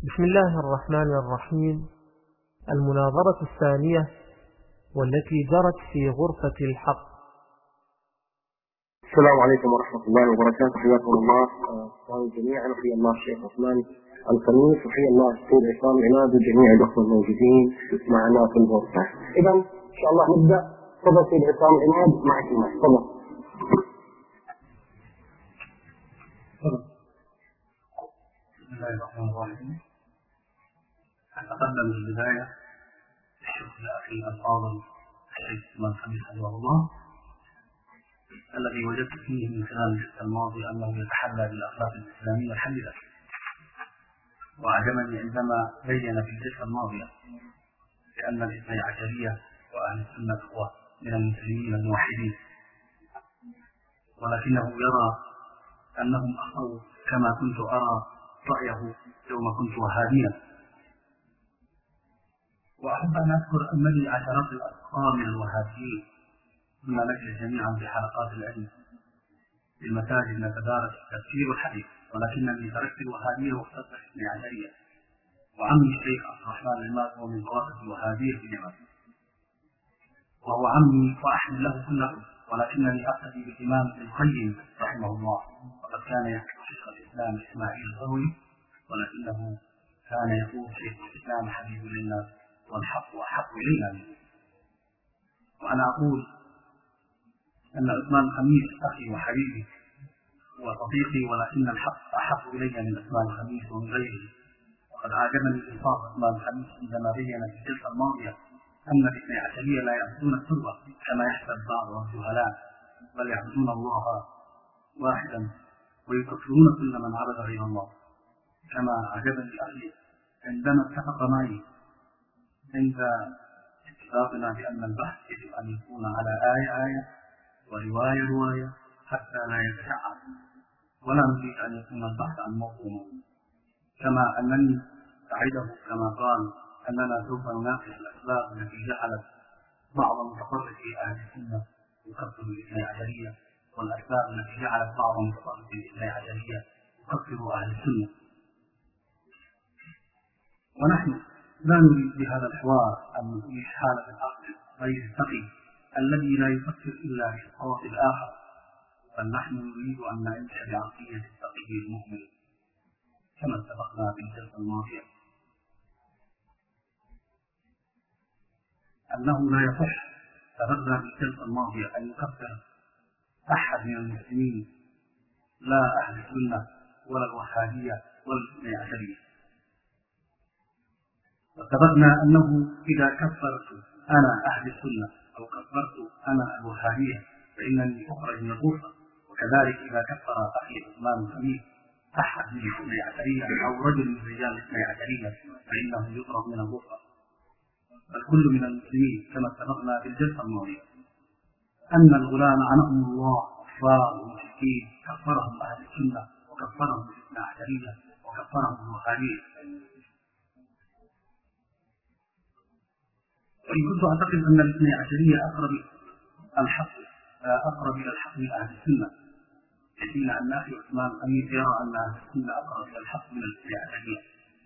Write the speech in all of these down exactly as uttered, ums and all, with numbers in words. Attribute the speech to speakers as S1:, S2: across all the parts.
S1: بسم الله الرحمن الرحيم. المناظرة الثانية والتي جرت في غرفة الحق.
S2: السلام عليكم ورحمة الله وبركاته. حياكم الله جميعا. وحيا الله الشيخ عثمان الخميس، وحيا الله السيد عصام عناد وجميع الأخوة الموجودين معنا في الغرفة. إذا إن شاء الله نبدأ. تفضل سيد عصام عناد، معك الماء. تفضل.
S3: بسم الله الرحمن الرحيم. أتقدم بالبداية الشكر لأخي الفاضل الشيخ عثمان الخميس حفظه الله، الذي وجدت فيه من خلال الجلسة الماضية أنه يتحلى بالأخلاق الإسلامية الحميدة. وأعجبني عندما بين في الجلسة الماضية بأن الاثني عشرية وأهل السنة هو من المسلمين الموحدين، ولكنه يرى أنهم أخطأوا كما كنت أرى رأيه يوم كنت وهابيا. وأحب أن أذكر أن لي عشرات الأذكار من الوهابيين، كنا نجلس جميعا في حلقات العلم في المساجد نتدارس التفسير والحديث، ولكنني تركت الوهابية واخترت الاثني عشرية. وعمي الشيخ عبد الرحمن العماد هو من طوائف الوهابية في نعمة، وهو عمي وأحمل له كله، ولكنني أقتدي بالإمام ابن القيم رحمه الله، وقد كان يحكي شيخ الإسلام إسماعيل الغوي، ولكنه كان يقول شيخ الإسلام حبيب للناس والحق أحب إلينا منه. وأنا أقول أن عثمان الخميس أخي وحبيبي وصديقي، ولكن الحق أحب إلي من عثمان الخميس ومن غيره. وقد أعجبني إنصاف عثمان الخميس عندما بين في الجلسة الماضية أن الاثني عشرية لا يعبدون التربة كما يحسب بعض الجهلاء، بل يعبدون الله واحدا ويكفرون كل من عبد غير الله. كما أعجبني أخي عندما اتفق معي عند اتفاقنا بأن البحث يجب أن يكون على آية آية ورواية رواية حتى لا يتشعب، ولا نريد أن يكون البحث عن موضوع. كما أنني أعده كما قال أننا سوف نناقش الأسباب التي جعلت بعض متطرفي أهل السنة يكفر الاثني عشرية، والأسباب التي جعلت بعض متطرفي الاثني عشرية يكفر أهل السنة. ونحن لا نريد بهذا الحوار أن نعيش حالة العقل غير التقي الذي لا يفكر إلا في الصوت الآخر، بل نحن نريد أن نعيش بعقلية التقي المؤمن كما اتفقنا في الجلسة الماضية أنه لا يصح تبرر في الجلسة الماضية أن يكفر أحد من المسلمين، لا أهل السنة ولا الوهابية ولا الاثني عشرية. واتفقنا أنه إذا كفرت أنا أهل السنة أو كفرت أنا الوهابية فإنني أخرج من الغرفة، وكذلك إذا كفر أخي عثمان الخميس أحد من الاثني عشرية أو رجل من رجال الاثني عشرية فإنه يطرد من الغرفة. الكل من المسلمين كما اتفقنا في الجلسة الماضية أن الغلاة لعنهم الله كفار ومشركين كفرهم أهل السنة وكفرهم الاثني عشرية وكفرهم الوهابية. وإن كنت أعتقد أن الاثني عشرية أقرب الحق أقرب إلى الحق من أهل السنة، حين أن أخي عثمان الخميس يرى أن أهل السنة أقرب إلى الحق من الاثني عشرية،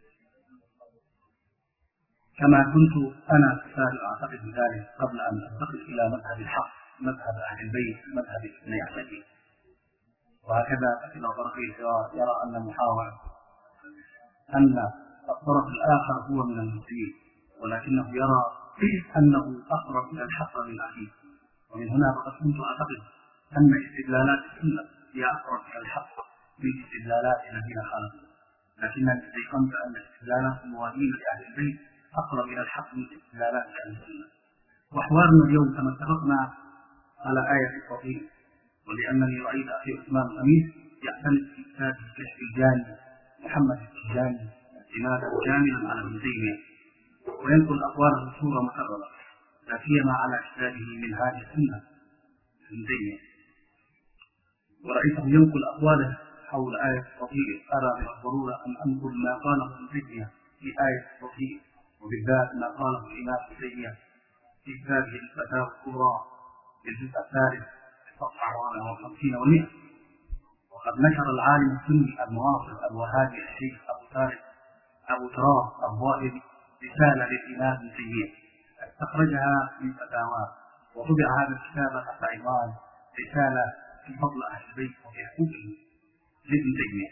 S3: كما كنت أنا سابق أعتقد ذلك قبل أن أنتقل إلى مذهب الحق، مذهب أهل البيت، مذهب الاثني عشرية. وهكذا أخي الطرفي يرى أن المحاور أن الطرف الآخر هو من المسلمين، ولكنه يرى أنه أقرب إلى الحق من الأخير. ومن هنا فقد كنت أعتقد أن استدلالات السنة هي أقرب إلى الحق من استدلالات الذين خالفوا، لكنني استيقنت أن استدلالات الموالين لأهل البيت أقرب إلى الحق من استدلالات أهل السنة. وحوارنا اليوم كما اتفقنا على آية التوحيد، ولأنني رأيت أخي عثمان الخميس يعتمد في كتابه كشف الجاني محمد التجاني اعتمادا كاملا على ابن تيمية، وينقل أقواله بصورة مكررة لا سيما على كتابه منهاج السنة ابن تيمية، ورأيته ينقل أقواله حول آية التوحيد. أرى من الضرورة أن أنقل ما قاله ابن تيمية في آية التوحيد، وبالذات ما قاله الإمام ابن تيمية في كتابه الفتاوى الكبرى في الجزء الثالث صفحة أربعة وخمسين ومئة. وقد نشر العالم السني المعاصر الوهابي الشيخ أبو طالب أبو تراب الظاهري رسالة للإمام ابن تيمية استخرجها من فتاواه، وطبع هذا الكتاب تحت عنوان رسالة في فضل أهل البيت وفي حقوقهم لابن تيمية.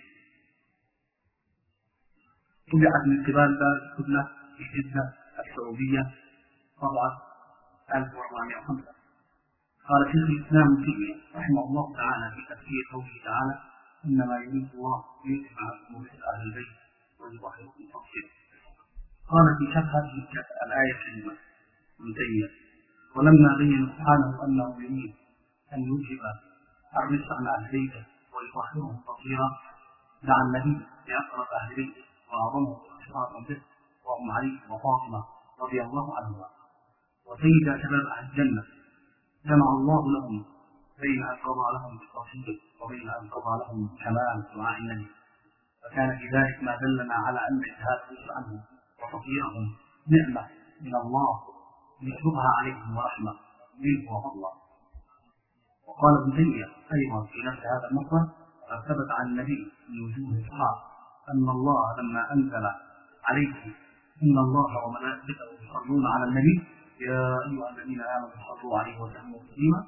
S3: طبعت من قبل دار الكتلة في جدة السعودية طبعة ألف وأربعمائة وخمسة. قال شيخ الإسلام ابن تيمية رحمه الله تعالى في تفسير قوله تعالى: إنما يريد الله ليذهب عنكم رجس أهل البيت ويطهركم تطهيرا. قال في شرح هذه الآية الكريمة ابن تيمية: ولما بين سبحانه أنه يريد أن يوجب الرزق عن أهل بيته ويطهرهم تطهيرا، دعا النبي بأقرب أهل بيته وأعظمهم اشتراطا به وهم علي وفاطمة رضي الله عنهما وسيد شباب أهل الجنة. جمع الله لهم بين أن قضى لهم بالتطهير وبين أن قضى لهم كمال دعاء النبي، فكان في ذلك ما دلنا على أن إجهاد الرزق عنهم وتطهيرهم نعمة من الله يسبقها عليهم ورحمة منه وفضلا. وقال ابن تيمية أيضا في نفس هذا المصدر: قد ثبت عن النبي من وجوه إسحاق أن الله لما أنزل عليه إن الله وملائكته يصلون على النبي يا أيها الذين آمنوا صلوا عليه وسلموا تسليما،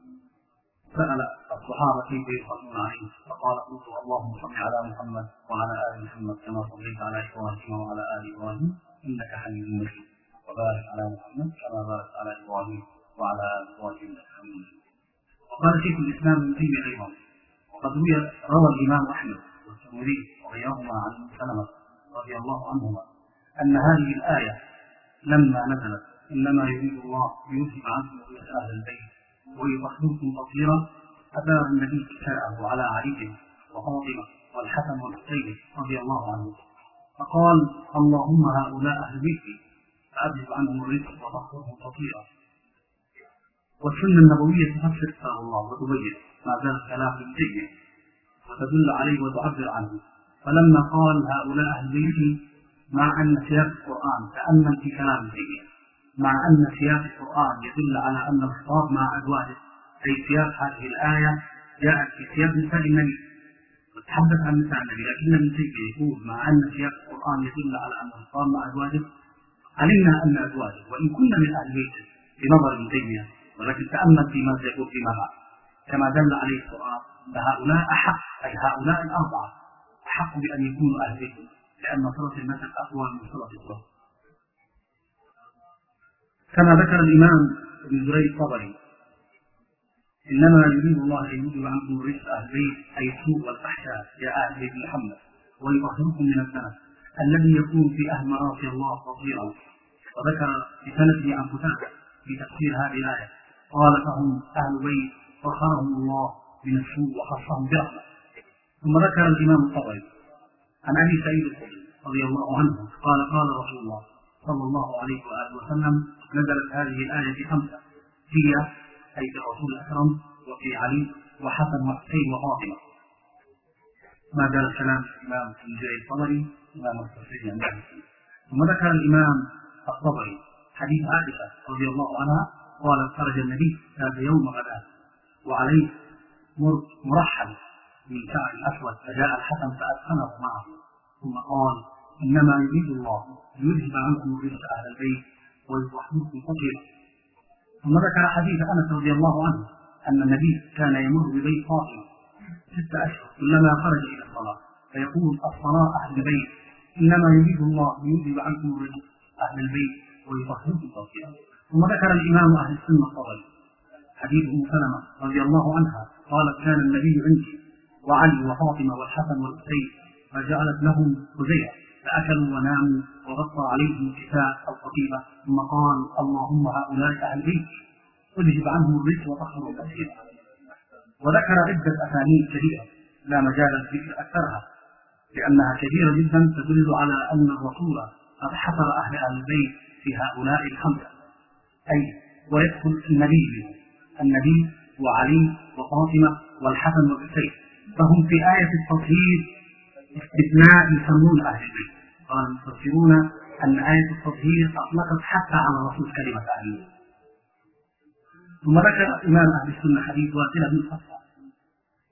S3: سأل الصحابة كيف يصلون عليه، فقال: قولوا اللهم صل على محمد وعلى آل محمد كما صليت على إبراهيم وعلى آل إبراهيم إنك حميد مجيد، وبارك على محمد كما باركت على إبراهيم وعلى آل إبراهيم إنك حميد مجيد. وقال شيخ الإسلام ابن تيمية أيضا: وقد روى الإمام أحمد والترمذي وغيرهما عن ابن سلمة رضي الله عنهما أن هذه الآية لما نزلت إنما يريد الله ليذهب عنكم رجس أهل البيت ويطهركم تطهيرا، أدار النبي كتابه على علي وفاطمة والحسن والحسين رضي الله عنهم، فقال: اللهم هؤلاء أهل بيتي فأذهب عنهم الرزق وطهرهم تطهيرا. والسنة النبوية تفسر كتاب الله وتبين ما زال كلام ابن تيمية وتدل عليه وتعبر عنه. فلما قال هؤلاء أهل بيتي مع أن سياق القرآن تأمل في كلام ابن تيمية، مع أن سياق القرآن يدل على أن الخطاب مع أزواجه، أي سياق هذه الآية جاءت في سياق نساء النبي وتحدث عن نساء النبي، لكن ابن تيمية يقول مع أن سياق القرآن يدل على أن الخطاب مع أزواجه، علمنا أن أزواجه وإن كنا من أهل بيته بنظر ابن تيمية، ولكن تأمل فيما سيقول فيما بعد كما دل عليه القرآن فهؤلاء أحق، أي هؤلاء الأربعة أحق بأن يكونوا أهل بيته، لأن صلة النسب أقوى من صلة الظهر. كما ذكر الإمام ابن جريج الطبري: إنما يريد الله أن يذهب عنكم رجس أهل البيت أي السوء والفحشاء يا أهل بيت محمد ويطهركم من الذنب الذي يكون في أهل معاصي الله تطهيرا. وذكر بسنده عن قتادة في تفسير هذه الآية قال: فهم أهل بيت طهرهم الله من السوء وخصهم برحمة. ثم ذكر الإمام الطبري عن أبي سعيد الخدري رضي الله عنه قال: قال رسول الله صلى الله عليه وآله وسلم: نزلت هذه الآية في خمسة، هي أي في الرسول الأكرم وفي علي وحسن وحسين وفاطمة. ما زال الكلام في الإمام ابن جريج الطبري إمام التفسير عن ذلك. ثم ذكر الإمام الطبري حديث عائشة رضي الله عنها قالت: خرج النبي ذات يوم غداة وعليه مرحل من شعر أسود، فجاء الحسن فأدخنه معه ثم قال: إنما يريد الله ليذهب عنكم رجس أهل البيت ويطهركم تطهيرا. ثم ذكر حديث أنس رضي الله عنه أن النبي كان يمر ببيت فاطمة ستة أشهر كلما خرج إلى الصلاة فيقول: الصلاة أهل البيت، إنما يريد الله ليذهب عنكم رجس أهل البيت ويطهركم تطهيرا. ثم ذكر الإمام أهل السنة الطبري حديث أم سلمة رضي الله عنها قالت: كان النبي عندي وعلي وفاطمة والحسن والحسين فجعلت لهم خزية فأكلوا وناموا وغطى عليهم الكساء القطيبة، ثم قال: اللهم هؤلاء أهل بيت اذهب عنهم الرجس وطهروا تطهيرا. وذكر عدة أسانيد كبيرة لا مجال للذكر أكثرها لأنها كبيرة جدا تدل على أن الرسول قد حصر أهل أهل البيت في هؤلاء الخمسة، أي ويدخل النبي النبي وعلي وفاطمة والحسن والحسين، فهم في آية التطهير استثناء يسمون أهل البيت. قال المفسرون أن آية التطهير أطلقت حتى على رسول كلمة أهل البيت. ثم ذكر إمام أهل السنة حديث واصلة بن صفوان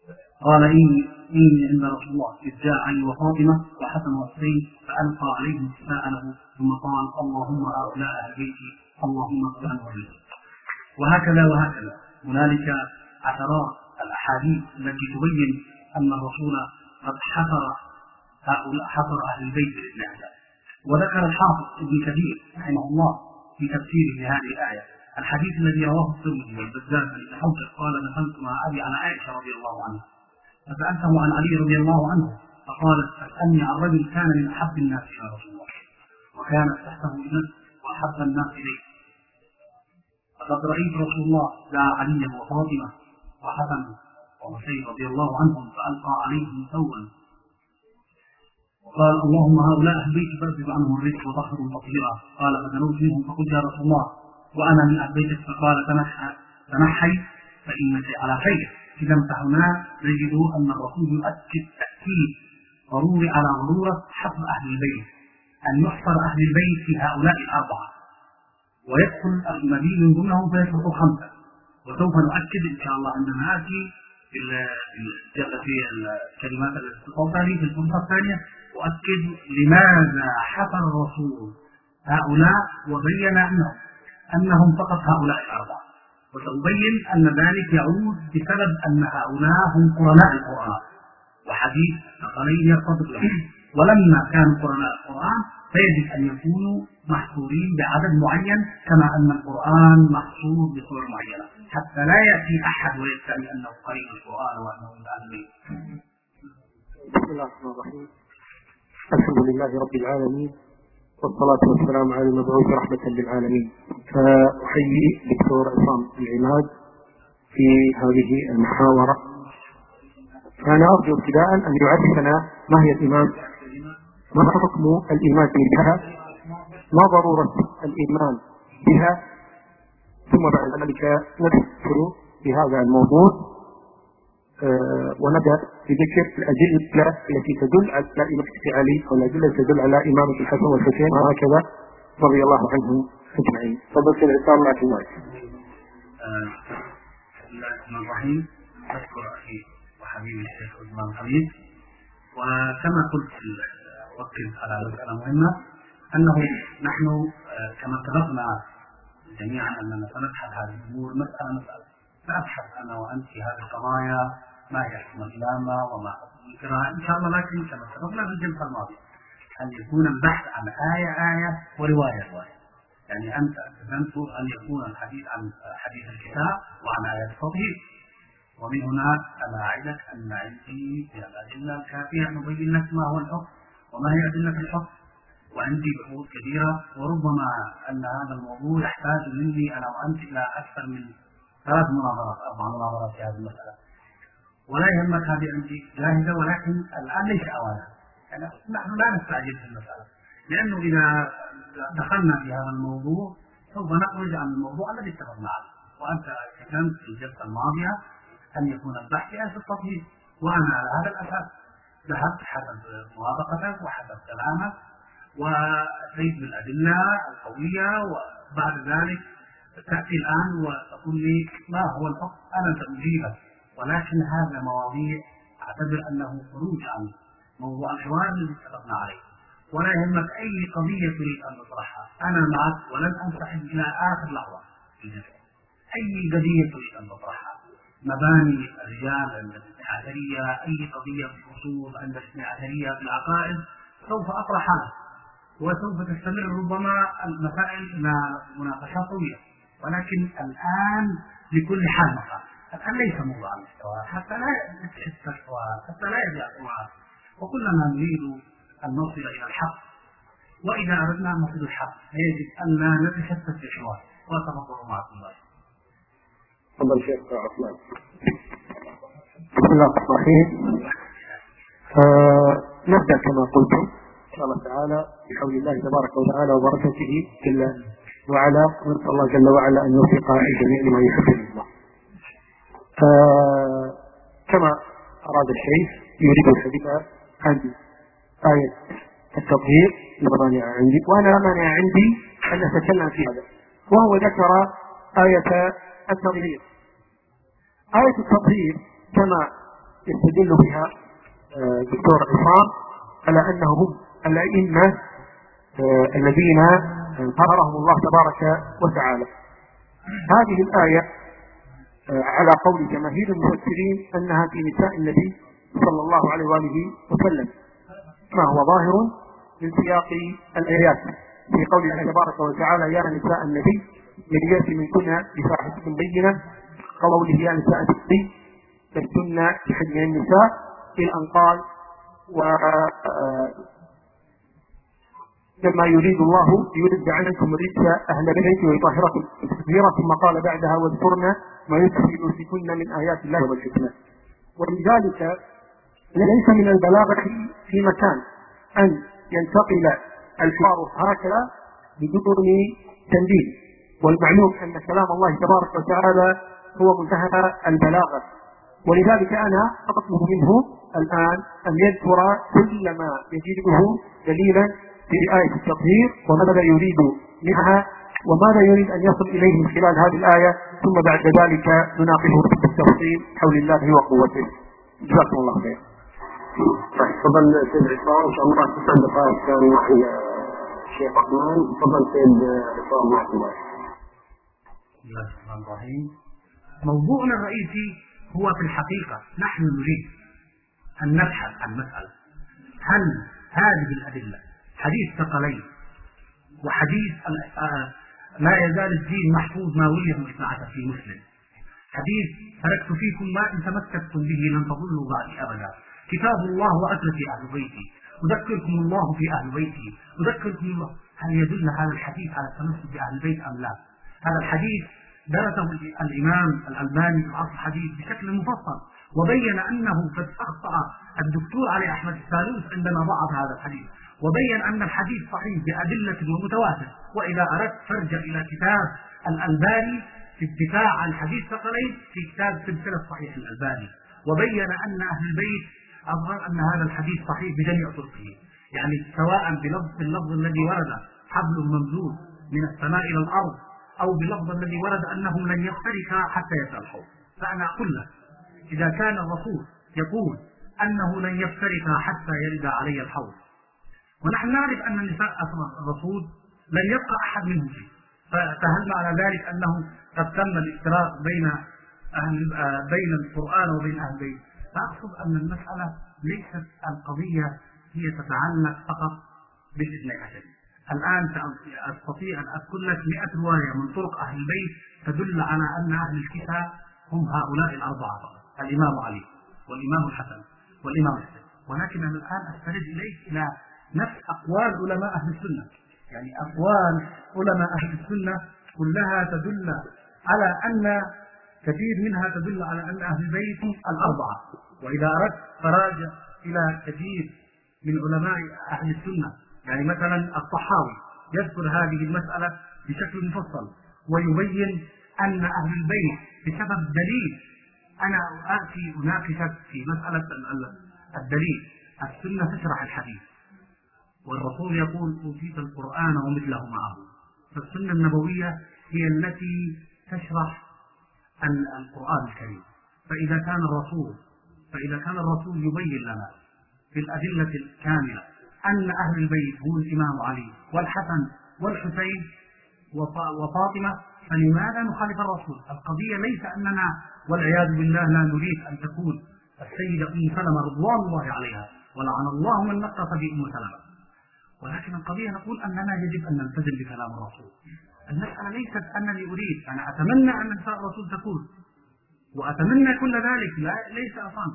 S3: قال إني إني عند رسول الله إذ جاء علي وفاطمة وحسن وحسين فألقى عليهم سائله ثم قال اللهم هؤلاء أهل بيتي اللهم اغفر عنهم. وهكذا وهكذا هنالك عشرات الأحاديث التي تبين أن الرسول قد حصر هؤلاء حصر أهل البيت بالإسلام. وذكر الحافظ ابن كثير رحمه الله في تفسيره لهذه الآية الحديث الذي رواه الترمذي والبزار بن حوشب قال دخلت مع أبي على عائشة رضي الله عنها فسألته عن علي رضي الله عنه فقالت أسألني عن رجل كان من أحب الناس إلى رسول الله وكانت تحته إليه وأحب الناس إليه فقد رأيت رسول الله دعا عليا وفاطمة وحسن وحسين رضي الله عنهم فألقى عليهم ثوبا وقال اللهم هؤلاء أهل بيتي فاذهب عنهم الرزق وطهرهم تطهيرا. قال فدنوت منهم فقلت يا رسول الله وأنا من أهل بيتك فقال تنحى تنحي فإنك على خير. إذا فهنا نجد أن الرسول يؤكد تأكيد ضروري على ضرورة حفظ أهل البيت أن يحصر أهل البيت في هؤلاء الأربعة ويدخل النبي من ضمنهم فيشرط خمسة. وسوف نؤكد إن شاء الله عندما نأتي في الكلمات الاستقامة في الفرصة الثانية أؤكد لماذا حفر الرسول هؤلاء وبين أنهم أنهم فقط هؤلاء الأربعة. وسأبين أن ذلك يعود بسبب أن هؤلاء هم قرناء القرآن وحديث الثقلين يرتبط لهم. ولما كانوا قرناء القرآن فيجب أن يكونوا محصورين بعدد معين كما أن القرآن محصور بصور معينة حتى لا يأتي أحد ويدعي أنه قريب القرآن وأنه من أهل البيت.
S2: بسم الله الرحمن الرحيم. الحمد لله رب العالمين والصلاة والسلام على المبعوث رحمة للعالمين. فأحيي الدكتور عصام العماد في هذه المحاورة. فأنا أرجو ابتداء أن يعرفنا ما هي الإيمان، ما حكم الإيمان بها، ما ضرورة الإيمان بها، ثم بعد ذلك ندخل في هذا الموضوع أه ونبدأ بذكر الأدلة التي تدل على إمامة علي أو الأدلة التي تدل على إمامة الحسن والحسين وهكذا رضي الله عنهم أجمعين. تفضل سيد عصام معك المايك.
S3: بسم الله الرحمن الرحيم. أشكر أخي وحبيبي الشيخ عثمان حميد. وكما قلت أؤكد على مسألة مهمة أنه نحن كما اتفقنا جميعا أننا سنبحث هذه الأمور مسألة مسألة سأبحث أنا وأنت في هذه القضايا ما هي حكم الإمامة وما حكم القراءة إن شاء الله. لكن كما اتفقنا في الجلسة الماضية أن يكون البحث عن آية آية ورواية رواية. يعني أنت التزمت أن يكون الحديث عن حديث الكتاب وعن آيات التطهير. ومن هنا أنا أعدك أن عندي من الأدلة الكافية نبين لك ما هو الحكم وما هي أدلة الحكم. وعندي بحوث كثيرة وربما أن هذا الموضوع يحتاج مني أنا وأنت إلى أكثر من ثلاث مناظرات أربع مناظرات في هذه المسألة. ولا يهمك هذه عندي جاهزة ولكن الآن ليس أوانها. يعني نحن لا نستعجل في المسألة لأنه إذا دخلنا في هذا الموضوع سوف نخرج عن الموضوع الذي اتفقنا عليه. وأنت كتمت في الجلسة الماضية أن يكون البحث في التطهير وأنا على هذا الأساس ذهبت حسب موافقتك وحسب كلامك وأتيت بالأدلة القوية. وبعد ذلك تأتي الآن وتقول لي ما هو الحكم. أنا سأجيبك ولكن هذا مواضيع أعتبر أنه خروج عن موضوع الحوار الذي اتفقنا عليه. ولا يهمك أي قضية تريد أن تطرحها أنا معك ولن أنسحب إلى آخر لحظة في الجلسة. أي قضية تريد أن تطرحها مباني الرجال عند الاثنى عشرية أي قضية في الأصول عند الاثنى عشرية في العقائد سوف أطرحها وسوف تستمر ربما المسائل إلى مناقشات طويلة. ولكن الآن لكل حال مقام. الآن ليس موضوع الاستواء حتى لا يتحس الاستواء حتى لا يجي الاستواء. وكلنا نريد أن نصل إلى الحق وإذا أردنا أن نصل الحق يجب أن لا نتشتت في الحوار. وأتفضل معكم الله.
S2: تفضل شيخ عثمان. بسم الله الرحمن الرحيم. نبدأ كما قلت إن شاء الله تعالى بحول الله تبارك وتعالى وبركاته جل وعلا. ونسأل الله جل وعلا أن يوفق الجميع لما يحب الله. كما أراد الشيخ يريد الحديث عن آية التطهير المانع عندي وأنا لا مانع عندي أن أتكلم في هذا. وهو ذكر آية التطهير. آية التطهير كما
S4: يستدل بها الدكتور عصام على أنهم هم الأئمة الذين قهرهم الله تبارك وتعالى. هذه الآية على قول جماهير المفسرين أنها في نساء النبي صلى الله عليه وآله وسلم، ما هو ظاهر من سياق الآيات في قول الله تبارك وتعالى: يا نساء النبي من يأتي منكن بفاحشة بينة، قوله يا نساء النبي لستن كحد من النساء، إلى أن قال: و لما يريد الله يرد عنكم رجس أهل البيت ويطهركم تطهيرا، ثم قال بعدها: واذكرن ما يتلى في بيوتكن من آيات الله والحكمة. ولذلك ليس من البلاغة في مكان أن ينتقل الحوار هكذا بدون تنبيه، والمعلوم أن كلام الله تبارك وتعالى هو منتهى البلاغة. ولذلك أنا أطلب منه الآن أن يذكر كل ما يجده دليلا في آية التطهير، وماذا يريد منها وماذا يريد أن يصل إليه من خلال هذه الآية، ثم بعد ذلك نناقشه بالتفصيل حول الله وقوته. جزاكم الله خير.
S2: تفضل سيد عصام، ان شاء الله تسع دقائق كان معي الشيخ عثمان. تفضل سيد عصام معكم.
S3: بسم الله الرحمن الرحيم. موضوعنا الرئيسي هو في الحقيقة نحن نريد أن نبحث عن مسألة: هل هذه الأدلة حديث ثقلين وحديث لا يزال الدين محفوظ ما وليه اثنا عشر في مسلم، حديث تركت فيكم ما إن تمسكتم به لن تضلوا بعدي أبدا، كتاب الله وأسرة أهل بيتي، أذكركم الله في أهل بيتي، أذكركم الله. هل يدل هذا الحديث على التمسك بأهل البيت أم لا؟ هذا الحديث درسه الإمام الألباني في أصل الحديث بشكل مفصل، وبين أنه قد أخطأ الدكتور علي أحمد الثالوث عندما ضعف هذا الحديث، وبين أن الحديث صحيح بأدلة ومتواتر. وإذا أردت فارجع إلى كتاب الألباني في الدفاع عن الحديث ثقلين في كتاب سلسلة صحيح الألباني، وبين أن أهل البيت أظهر أن هذا الحديث صحيح بجميع طرقه، يعني سواء بلفظ اللفظ الذي ورد حبل ممدود من السماء إلى الأرض، أو بلفظ الذي ورد أنهم لن يفترقا حتى يسأل الحوض. فأنا أقول لك إذا كان الرسول يقول أنه لن يفترقا حتى يرد علي الحوض، ونحن نعرف أن النساء أصلا الرسول لن يبقى أحد منهم شيء، فهل معنى ذلك أنه قد تم الافتراق بين أهل بين القرآن وبين أهل البيت؟ فأقصد أن المسألة ليست القضية هي تتعلق فقط بالاثني عشر. الآن أستطيع أن أذكر لك مئة رواية من طرق أهل البيت تدل على أن أهل الكتاب هم هؤلاء الأربعة: الإمام علي والإمام الحسن والإمام الحسين. ولكن أنا الآن أستند إليك إلى نفس أقوال علماء أهل السنة، يعني أقوال علماء أهل السنة كلها تدل على أن كثير منها تدل على أن أهل البيت الأربعة. وإذا أردت فراجع إلى كثير من علماء أهل السنة، يعني مثلا الطحاوي يذكر هذه المسألة بشكل مفصل ويبين أن أهل البيت بسبب دليل. أنا آتي أناقشك في مسألة الدليل. السنة تشرح الحديث، والرسول يقول أوتيت القرآن ومثله معه، فالسنة النبوية هي التي تشرح القرآن الكريم. فإذا كان الرسول فإذا كان الرسول يبين لنا بالأدلة الكاملة أن أهل البيت هم الإمام علي والحسن والحسين وفاطمة، فلماذا نخالف الرسول؟ القضية ليس أننا والعياذ بالله لا نريد أن تكون السيدة أم سلمة رضوان الله عليها ولعن الله من نقص في أم سلمة، ولكن القضية نقول أننا يجب أن نلتزم بكلام الرسول. المسألة ليست أنني أريد، أنا أتمنى أن نساء الرسول تكون، وأتمنى كل ذلك، لا ليس أصلا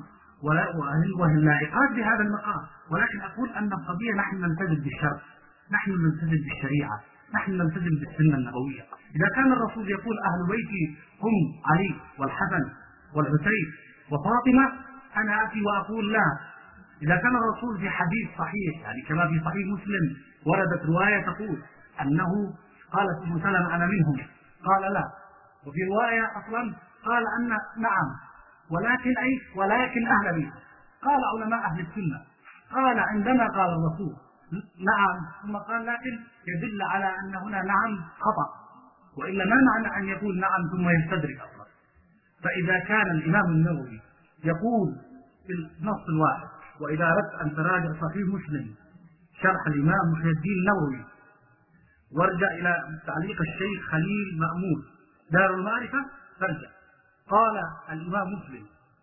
S3: وهي اللائقات بهذا المقام، ولكن أقول أن القضية نحن نلتزم بالشرع، نحن نلتزم بالشريعة، نحن نلتزم بالسنة النبوية. إذا كان الرسول يقول أهل بيتي هم علي والحسن والحسين وفاطمة، أنا آتي وأقول لا. إذا كان الرسول في حديث صحيح، يعني كما في صحيح مسلم وردت رواية تقول أنه قالت أم سلمة أنا منهم، قال لا، وفي رواية أصلا قال أن نعم ولكن أي ولكن أهل بيت. قال علماء أهل السنة قال عندما قال الرسول نعم ثم قال لكن يدل على أن هنا نعم خطأ، وإلا ما معنى أن يقول نعم ثم يستدرك أصلا. فإذا كان الإمام النووي يقول بالنص الواحد. وإذا أردت أن تراجع صحيح مسلم شرح الإمام محي الدين النووي وارجع إلى تعليق الشيخ خليل مأمون دار المعرفة فارجع. قال الإمام مسلم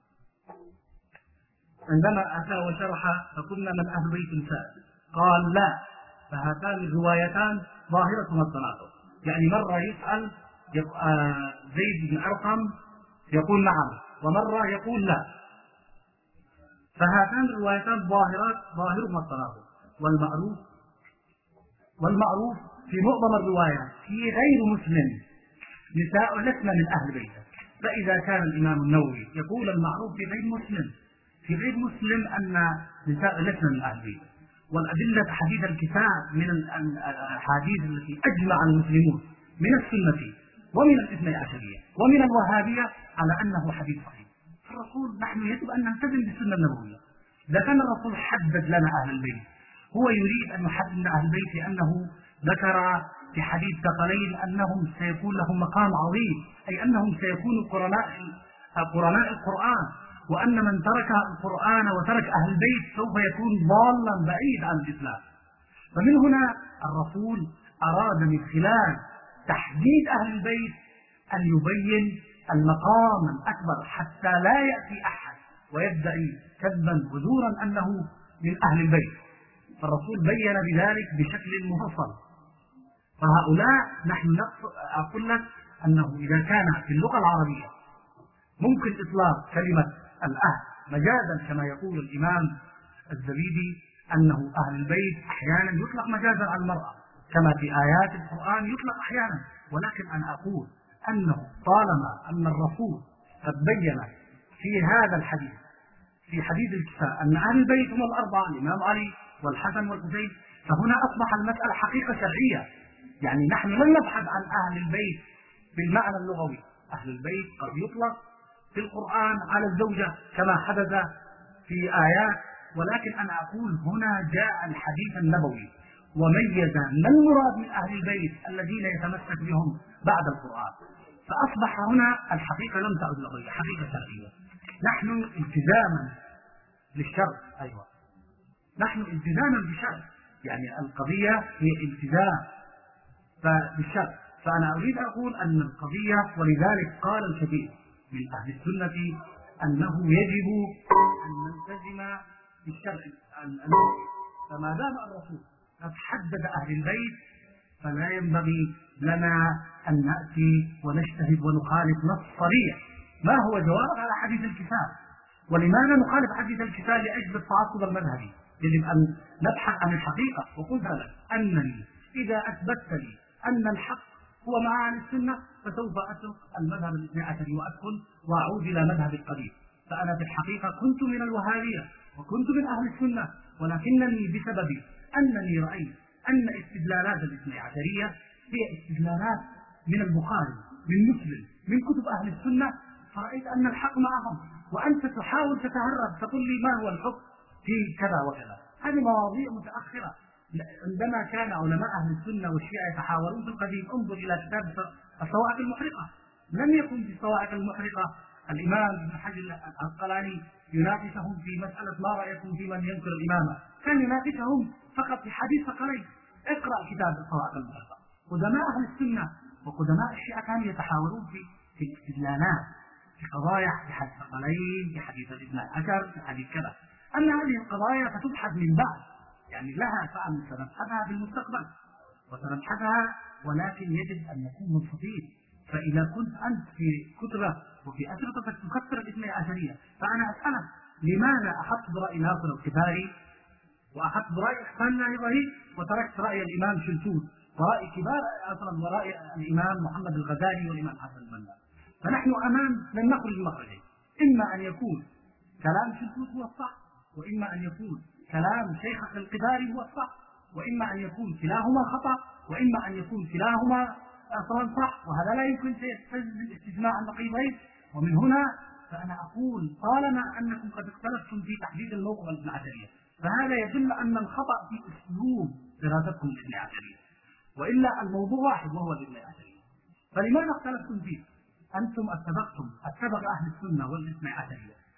S3: عندما أتى وشرح فكنا من أهل بيت سائل قال لا، فهاتان الروايتان ظاهرتهما التناقض. يعني مرة يسأل زيد بن أرقم يقول نعم، ومرة يقول لا، فهاتان الروايتان ظاهرات ظاهرهما التناقض. والمعروف والمعروف في معظم الروايات في غير مسلم نساء لسن من أهل بيته. فإذا كان الإمام النووي يقول المعروف في غير مسلم في غير مسلم أن نساء لسن من أهل بيته، والأدلة حديث الكتاب من الأحاديث التي أجمع المسلمون من السنة ومن الاثني عشرية ومن الوهابية على أنه حديث صحيح. الرسول نحن يجب أن نلتزم بالسنة النبوية. إذا كان الرسول حدد لنا أهل البيت، هو يريد أن يحدد لنا أهل البيت أنه ذكر في حديث ثقلين أنهم سيكون لهم مقام عظيم، أي أنهم سيكونوا قرناء قرناء القرآن، وأن من ترك القرآن وترك أهل البيت سوف يكون ضالا بعيد عن الإسلام. فمن هنا الرسول أراد من خلال تحديد أهل البيت أن يبين المقام الأكبر حتى لا يأتي أحد ويدعي كذبا وزورا أنه من أهل البيت. فالرسول بين بذلك بشكل مفصل. فهؤلاء نحن أقول لك أنه إذا كان في اللغة العربية ممكن إطلاق كلمة الأهل مجازا كما يقول الإمام الزبيدي أنه أهل البيت أحيانا يطلق مجازا على المرأة كما في آيات القرآن يطلق أحيانا، ولكن أنا أقول أنه طالما أن الرسول قد بين في هذا الحديث في حديث الكفاء أن أهل البيت هم الأربعة الإمام علي والحسن والحسين، فهنا أصبح المسألة حقيقة شرعية. يعني نحن لن نبحث عن أهل البيت بالمعنى اللغوي. أهل البيت قد يطلق في القرآن على الزوجة كما حدث في آيات، ولكن أنا أقول هنا جاء الحديث النبوي وميز ما المراد من أهل البيت الذين يتمسك بهم بعد القرآن، فأصبح هنا الحقيقة لم تعد لغوية، حقيقة شرعية. نحن التزاما للشرع، أيوة نحن التزاما بالشرع، يعني القضية هي التزام بالشرع. فأنا أريد أقول أن القضية، ولذلك قال الكثير من أهل السنة أنه يجب أن نلتزم بالشرع النبوي. فما دام الرسول قد حدد أهل البيت فلا ينبغي لنا أن نأتي ونجتهد ونخالف نص صريح ما هو جواب على حديث الكتاب. ولماذا نخالف حديث الكتاب؟ لأجل التعصب المذهبي. يجب أن نبحث عن الحقيقة. وقلت لك أنني إذا أثبتت لي أن الحق هو مع أهل السنة فسوف أترك المذهب الاثني عشري وأدخل وأعود إلى مذهب القديم. فأنا في الحقيقة كنت من الوهابية وكنت من أهل السنة، ولكنني بسبب أنني رأيت أن استدلالات الاثني عشرية هي استدلالات من البخاري من مسلم من كتب أهل السنة، فرأيت أن الحق معهم، وأنت تحاول تتهرب تقول لي ما هو الحق في كذا وكذا. هذه مواضيع متأخرة. عندما كان علماء أهل السنة والشيعة يتحاورون في القديم، انظر إلى كتاب الصواعق المحرقة. لم يكن في الصواعق المحرقة الإمام ابن حجر العسقلاني يناقشهم في مسألة ما رأيكم في من ينكر الإمامة، كان يناقشهم فقط في حديث ثقلين. اقرأ كتاب الصواعق المحرقة. قدماء أهل السنة وقدماء الشيعة كانوا يتحاورون في في الاستدلالات في قضايا في حديث ثقلين، في حديث الاثنى عشر، في حديث كذا. أما هذه القضايا فتبحث من بعد، يعني لها فعل سنبحثها في المستقبل وسنبحثها، ولكن يجب أن نكون منصفين. فإذا كنت أنت في كتبة وفي أسرتك تكفر الاثني عشرية، فأنا أسألك لماذا أخذت برأي ناصر الكفاري وأخذت برأي إحسان الله إبراهيم وتركت رأي الإمام شلتوت ورأي كبار أصلا ورأي الإمام محمد الغزالي والإمام حسن البنا؟ فنحن أمام لن نخرج مخرجين، إما أن يكون كلام شلتوت هو الصح، وإما أن يكون كلام شيخ القباري هو الصح، وإما أن يكون كلاهما خطأ، وإما أن يكون كلاهما أصلا صح، وهذا لا يمكن سيستلزم الاستجماع النقيضين. ومن هنا فأنا أقول طالما أنكم قد اختلفتم في تحديد الموقف الاثني عشرية، فهذا يدل أن الخطأ في أسلوب دراستكم الاثني عشرية، وإلا الموضوع واحد وهو الاثني عشرية. فلماذا اختلفتم فيه؟ أنتم اتفقتم اتفق أهل السنة والاثني عشرية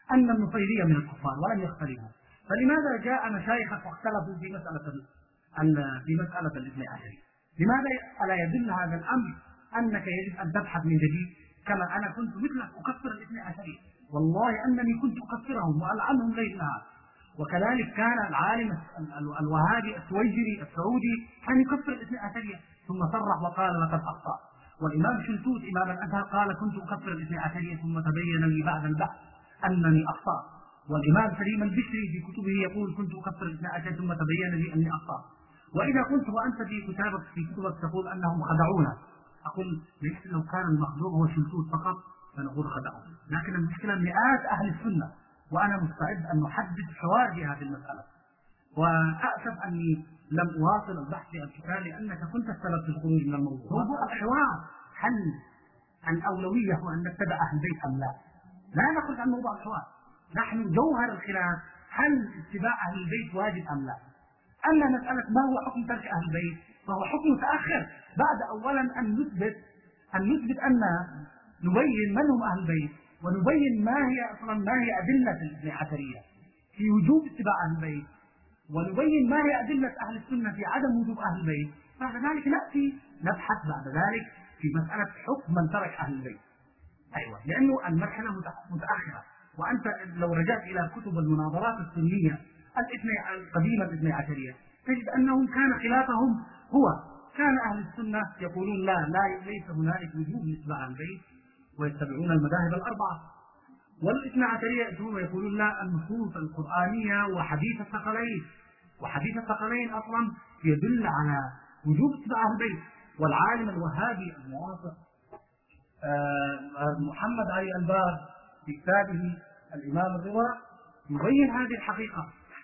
S3: أن النصيرية من الكفار ولم يختلفوا، فلماذا جاء مشايخك واختلفوا في مسألة في مسألة الاثني عشرية؟ لماذا ألا يدل هذا الأمر أنك يجب أن تبحث من جديد؟ كما أنا كنت مثلك أكفر الاثني عشرية، والله أنني كنت أكفرهم وألعنهم ليل نهار. وكذلك كان العالم الوهابي السويجري السعودي كان يكفر الاثني عشرية ثم صرح وقال لقد أخطأ. والإمام شلتوت إمام الأزهر قال كنت أكفر الاثني عشرية ثم تبين لي بعد البحث أنني أخطأت. والإمام سليم البشري في كتبه يقول كنت أكفر الاثني عشرية ثم تبين لي أني أخطأت. وإذا قلت وأنت في كتابك في كتبك تقول أنهم خدعونا، أقول ليس لو كان المخدوع هو شلتوت فقط فنقول خدعونا، لكن المشكلة مئات أهل السنة، وأنا مستعد أن نحدد حوار في هذه المسألة. وأأسف أني لم أواصل البحث في الكتاب لأنك كنت السبب في الخروج من الموضوع. موضوع الحوار هل الأولوية هو أن نتبع أهل البيت أم لا؟ لا نخرج عن موضوع الحوار، نحن جوهر الخلاف هل اتباع أهل البيت واجب أم لا؟ أما مسألة ما هو حكم ترك أهل البيت فهو حكم متأخر بعد أولا أن نثبت أن نثبت أن نبين من هم أهل البيت، ونبين ما هي أصلا ما هي أدلة الاثني عشرية في وجوب اتباع أهل البيت، ونبين ما هي أدلة أهل السنة في عدم وجوب أهل البيت. بعد ذلك نأتي نبحث بعد ذلك في مسألة حكم من ترك أهل البيت. أيوة، لأنه المرحلة متأخرة. وأنت لو رجعت إلى كتب المناظرات السنية القديمة الاثني عشرية تجد أنهم كان خلافهم هو كان أهل السنة يقولون لا لا ليس هنالك وجوب لاتباع البيت ويتبعون المذاهب الأربعة، والاثنى عشرية يقولون لا النصوص القرآنية وحديث الثقلين، وحديث الثقلين أصلا يدل على وجوب اتباع البيت. والعالم الوهابي المعاصر محمد علي الباز في كتابه الإمام الرضا يبين هذه الحقيقة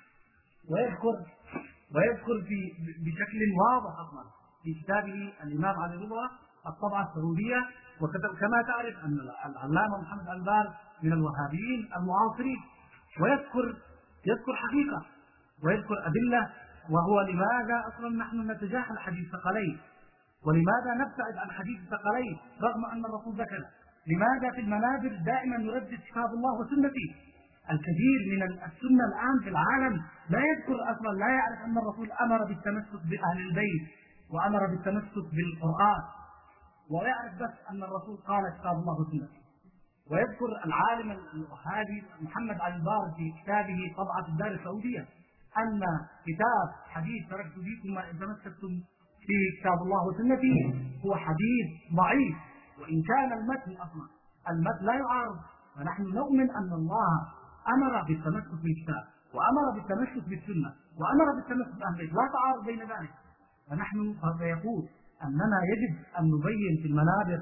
S3: ويذكر ويذكر في بشكل واضح أصلا في كتابه الإمام علي الرضا الطبعة السعودية. وكما تعرف أن العلامة محمد الباز من الوهابيين المعاصرين، ويذكر يذكر حقيقة ويذكر أدلة، وهو لماذا أصلا نحن نتجاهل حديث الثقلين، ولماذا نبتعد عن حديث الثقلين رغم أن الرسول ذكر، لماذا في المنابر دائما نردد كتاب الله وسنته. الكثير من السنة الآن في العالم لا يذكر أصلا لا يعرف أن الرسول أمر بالتمسك بأهل البيت وأمر بالتمسك بالقرآن، ويعرف بس أن الرسول قال كتاب الله وسنته. ويذكر العالم الوهابي محمد علي الباز في كتابه طبعة الدار السعودية أن كتاب حديث تركت فيكم ما إن تمسكتم في كتاب الله وسنته هو حديث ضعيف، وإن كان المتن أصلا المتن لا يعارض. ونحن نؤمن أن الله أمر بالتمسك بالكتاب وأمر بالتمسك بالسنة وأمر بالتمسك بأهل البيت، لا تعارض بين ذلك. فنحن يقول أننا يجب أن نبين في المنابر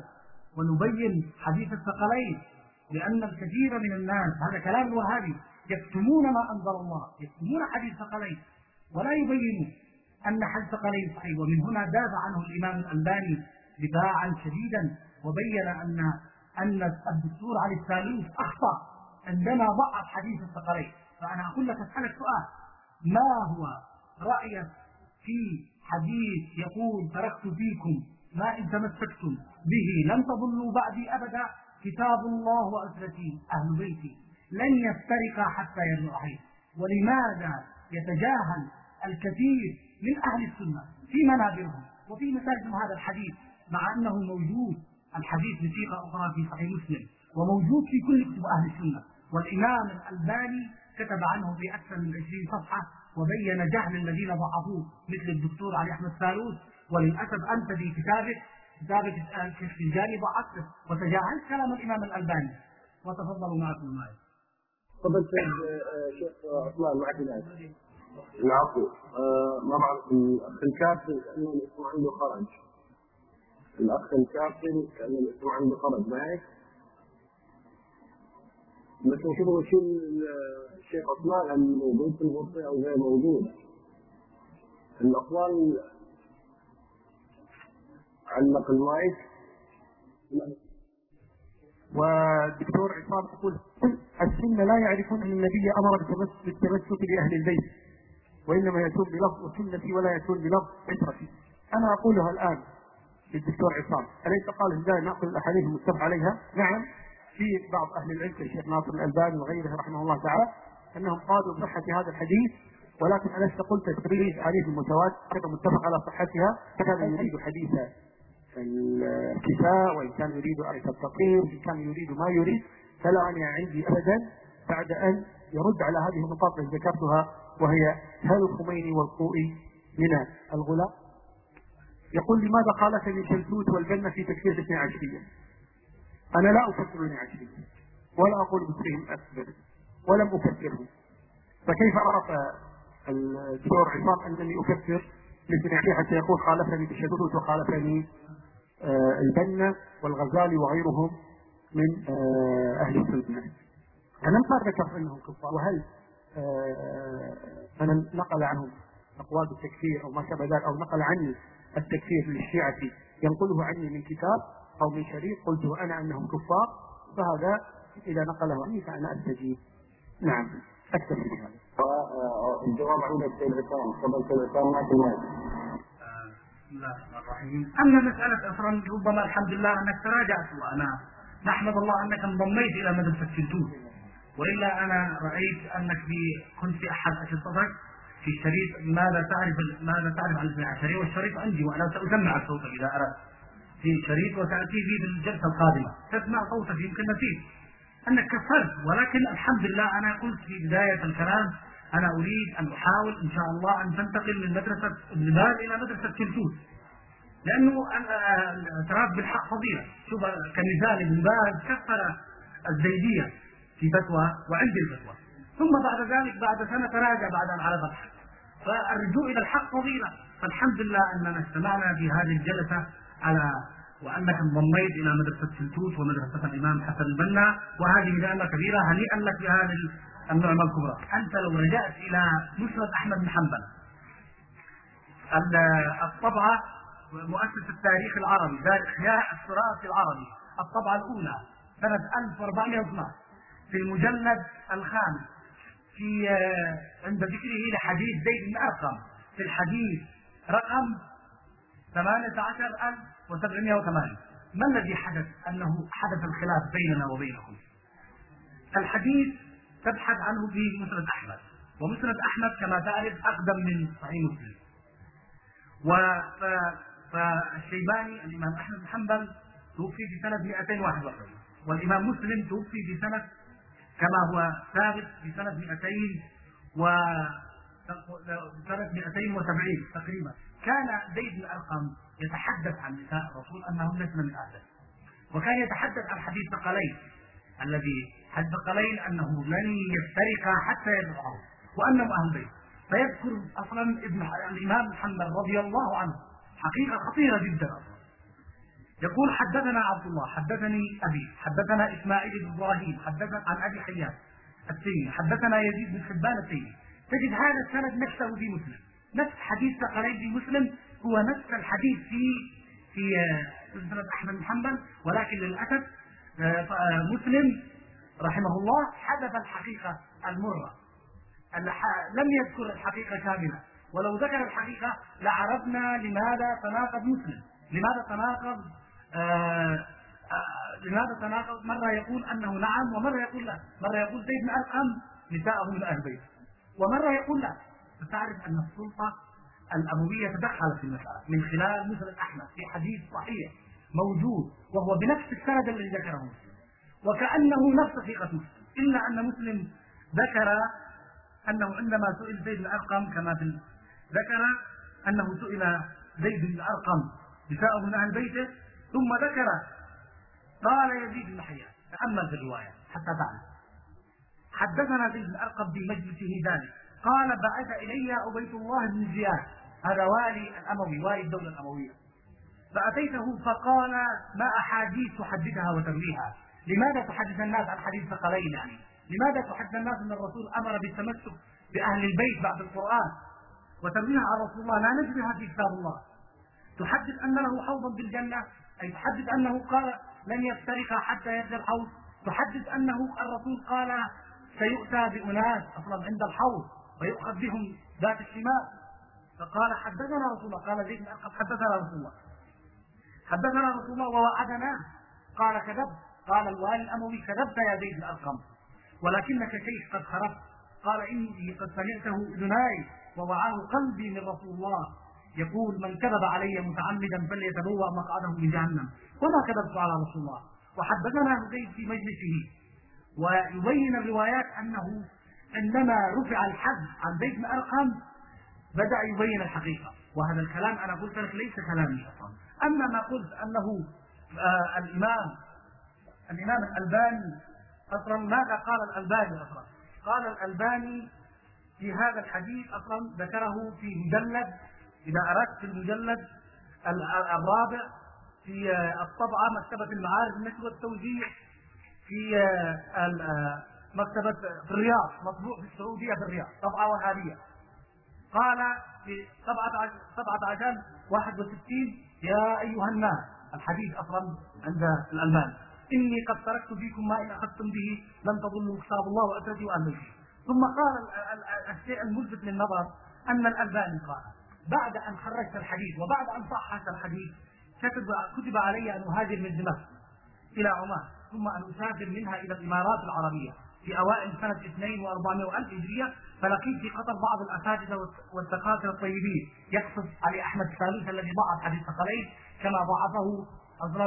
S3: ونبين حديث الثقلين، لأن الكثير من الناس هذا كلام الوهابي يكتمون ما أنزل الله، يكتمون حديث الثقلين ولا يبينون أن حديث الثقلين صحيح. ومن هنا دافع عنه الإمام الألباني دفاعا شديدا وبين أن أن الدكتور علي الثالوث أخطأ عندما ضعف حديث الثقلين. فأنا أقول لك أسألك سؤال، ما هو رأيك في حديث يقول تركت فيكم ما إن تمسكتم به لن تضلوا بعدي أبدا، كتاب الله وأسرتي أهل بيتي لن يفترقا حتى يرجعوا حي. ولماذا يتجاهل الكثير من أهل السنة في منابرهم وفي مساجدهم هذا الحديث، مع أنه موجود الحديث بصيغة أخرى في صحيح مسلم وموجود في كل كتب أهل السنة. والإمام الألباني كتب عنه في أكثر من عشرين صفحة وبين جهل الذين ضعفوه مثل الدكتور علي أحمد ثالوث. وللأسف أنت في كتابك كتابك الكشف الجاني ضعفته وتجاهلت كلام الإمام الألباني. وتفضلوا معكم معي.
S2: تفضل شيخ عثمان معك الآن. العفو. ما بعرف الأخ الكافي كأنه الاسم عنده خرج. الأخ الكافي كأنه الاسم عنده خرج معي. بس نشوفوا شو الشيخ عثمان هل موجود في الغرفة أو غير موجود. الأخوان علق المايك.
S4: والدكتور عصام يقول السنة لا يعرفون أن النبي أمر بالتمسك بأهل البيت، وإنما يتون بلفظ وسنتي ولا يتون بلفظ عشرتي. أنا أقولها الآن للدكتور عصام، أليس قال الهداية نأخذ الأحاديث المتفق عليها؟ نعم، في بعض أهل العلم كالشيخ ناصر الألباني وغيره رحمه الله تعالى أنهم قالوا بصحة هذا الحديث، ولكن ألست قلت تدريج عليه المتواتر متفق على صحتها، كان يريد حديث الكفاء وإن كان يريد آية التطهير وإن كان يريد ما يريد، فلا مانع عندي أبدا بعد أن يرد على هذه النقاط التي ذكرتها، وهي هل الخميني والطوئي من الغلاء؟ يقول لماذا خالفني شلتوت والجنة في تكفير الاثني عشرية؟ أنا لا أكفر الاثني عشرية ولا أقول باسمهم أكبر ولم أكفره، فكيف عرف الدكتور عصام أنني أكفر الاثني عشرية حتى يقول خالفني بشلتوت وخالفني آه البنا والغزالي وغيرهم من آه أهل السنة؟ أنا ما ذكرت أنهم كفار، وهل آه أنا نقل عنهم أقوال التكفير أو ما شابه ذلك، أو نقل عني التكفير للشيعة ينقله عني من كتاب أو من شريط قلت أنا أنهم كفار، فهذا إذا نقله عني فأنا أستجيب. نعم أكثر من هذا.
S2: والجواب عند السيد عصام، تفضل السيد عصام معك المايك.
S3: بسم الله الرحمن الرحيم. أما مسألة أصلا ربما الحمد لله أنك تراجعت، وأنا نحمد الله أنك انضميت إلى مدرسة شلتوت، وإلا أنا رأيت أنك في كنت في أحد أشرطتك في الشريط ماذا تعرف ماذا تعرف عن الاثني عشرية، والشريط عندي وأنا سأسمع صوتك إذا أردت في الشريط وتأتي فيه في الجلسة القادمة تسمع صوتك، يمكن نسيت أنك كفرت، ولكن الحمد لله أنا قلت في بداية الكلام أنا أريد أن أحاول إن شاء الله أن تنتقل من مدرسة ابن باز إلى مدرسة شلتوت، لأنه الاعتراف بالحق فضيلة. شوف كمثال ابن باز كفر الزيدية في فتوى وعندي الفتوى، ثم بعد ذلك بعد سنة تراجع بعد أن عرف الحق، فالرجوع إلى الحق فضيلة. فالحمد لله أننا استمعنا في هذه الجلسة على وأنك انضميت إلى مدرسة شلتوت ومدرسة الإمام حسن البنا، وهذه نعمة كبيرة، هنيئا لك بهذه النعمة الكبرى. أنت لو رجعت إلى مسند أحمد بن حنبل الطبعة مؤسس التاريخ العربي دار إحياء التراث العربي الطبعة الأولى سنة ألف وأربعمائة واثناشر في المجلد الخامس في عند ذكره لحديث زيد بن أرقم في الحديث رقم ثمانية عشر ألف وسبعمائة وثمانين. ما الذي حدث؟ أنه حدث الخلاف بيننا وبينكم. الحديث تبحث عنه في مسند أحمد، ومسند أحمد كما تعرف أقدم من صحيح مسلم، فالشيباني الإمام أحمد بن حنبل توفي في سنة مئتين وواحد وأربعين، والإمام مسلم توفي في سنة كما هو ثابت في سنة مئتين و سنة مئتين وسبعين تقريبا. كان زيد بن أرقم يتحدث عن نساء الرسول أنهم لسن من أهله، وكان يتحدث عن حديث ثقلين الذي حديث ثقلين أنه لن يفترقا حتى يرجعوا وأنهم أهل بيت. فيذكر أصلا ابن الإمام محمد رضي الله عنه حقيقة خطيرة جدا، يقول حدثنا عبد الله حدثني أبي حدثنا إسماعيل بن إبراهيم حدثنا عن أبي حيان التيمي حدثنا يزيد بن حبان التيمي. تجد هذا السند نفسه في مسلم، نفس حديث ثقلين في مسلم هو نفس الحديث في في مسند أحمد بن حنبل، ولكن للأسف مسلم رحمه الله حذف الحقيقة المرة، لم يذكر الحقيقة كاملة، ولو ذكر الحقيقة لعرفنا لماذا تناقض مسلم، لماذا تناقض آآ آآ لماذا تناقض. مرة يقول أنه نعم ومرة يقول لا، مرة يقول زيد بن أرقم نساءه من أهل بيت ومرة يقول لا. فتعرف أن السلطة الأموية تدخلت في المسألة من خلال مسند أحمد في حديث صحيح موجود وهو بنفس السند الذي ذكره مسلم، وكأنه نفس ثقة مسلم، إلا أن مسلم ذكر أنه عندما سئل زيد بن أرقم كما في ذكر أنه سئل زيد بن أرقم نساءه من أهل بيته، ثم ذكر قال يزيد بن حيان، تأمل في الرواية حتى تعلم، حدثنا زيد بن أرقم في مجلسه ذلك قال بعث إلي عبيد الله بن زياد، هذا والي الأموي والي الدولة الأموية، فأتيته فقال ما أحاديث تحدثها وترويها، لماذا تحدث الناس عن حديث ثقلين؟ يعني لماذا تحدث الناس أن الرسول أمر بالتمسك بأهل البيت بعد القرآن وترويها عن رسول الله؟ لا نجدها في كتاب الله. تحدث أن له حوضا بالجنة، أي تحدث أنه قال لن يفترق حتى يرجى الحوض، تحدث أنه الرسول قال سيؤتى بأناس أصلا عند الحوض ويؤخذ بهم ذات الشمال، فقال حدثنا رسول الله، قال زيد بن أرقم حدثنا رسول الله حدثنا رسول الله ووعدنا، قال كذب قال الوالي الأموي: كذبت يا زيد بن أرقم، ولكنك شيخ قد خرجت. قال: إني قد سمعته أذناي ووعاه قلبي من رسول الله يقول: من كذب علي متعمدا فليتبوأ مقعده من جهنم. وما كذبت على رسول الله. وحدثنا زيد في مجلسه، ويبين الروايات أنه عندما رفع الحد عن زيد بن أرقم بدأ يبين الحقيقة. وهذا الكلام أنا قلت لك ليس كلامي أصلا. أما ما قلت أنه آه الإمام الإمام الألباني أصلا، ماذا قال الألباني أصلا؟ قال الألباني في هذا الحديث أصلا ذكره في مجلد، إذا أردت في المجلد الرابع في الطبعة مكتبة المعارف النشر والتوزيع في مكتبة في الرياض، مطبوع في السعودية في الرياض، طبعة وهابية. قال في سبعة عشر واحد وستين: يا أيها الناس، الحديث أصلا عند الألباني: إني قد تركت فيكم ما إن أخذتم به لن تضلوا كتاب الله وأترتي وأهل. ثم قال الشيء الملفت للنظر أن الألباني قال: بعد أن خرجت الحديث وبعد أن صححت الحديث كتب, كتب علي أن أهاجر من دمشق إلى عمان، ثم أن أسافر منها إلى الإمارات العربية في أوائل سنة اثنين وأربعمائة وألف هجرية. فلقيت في قطر بعض الأساتذة والدكاترة الطيبين، يقصد علي أحمد الثالوث الذي ضعف حديث ثقلين كما ضعفه أصلا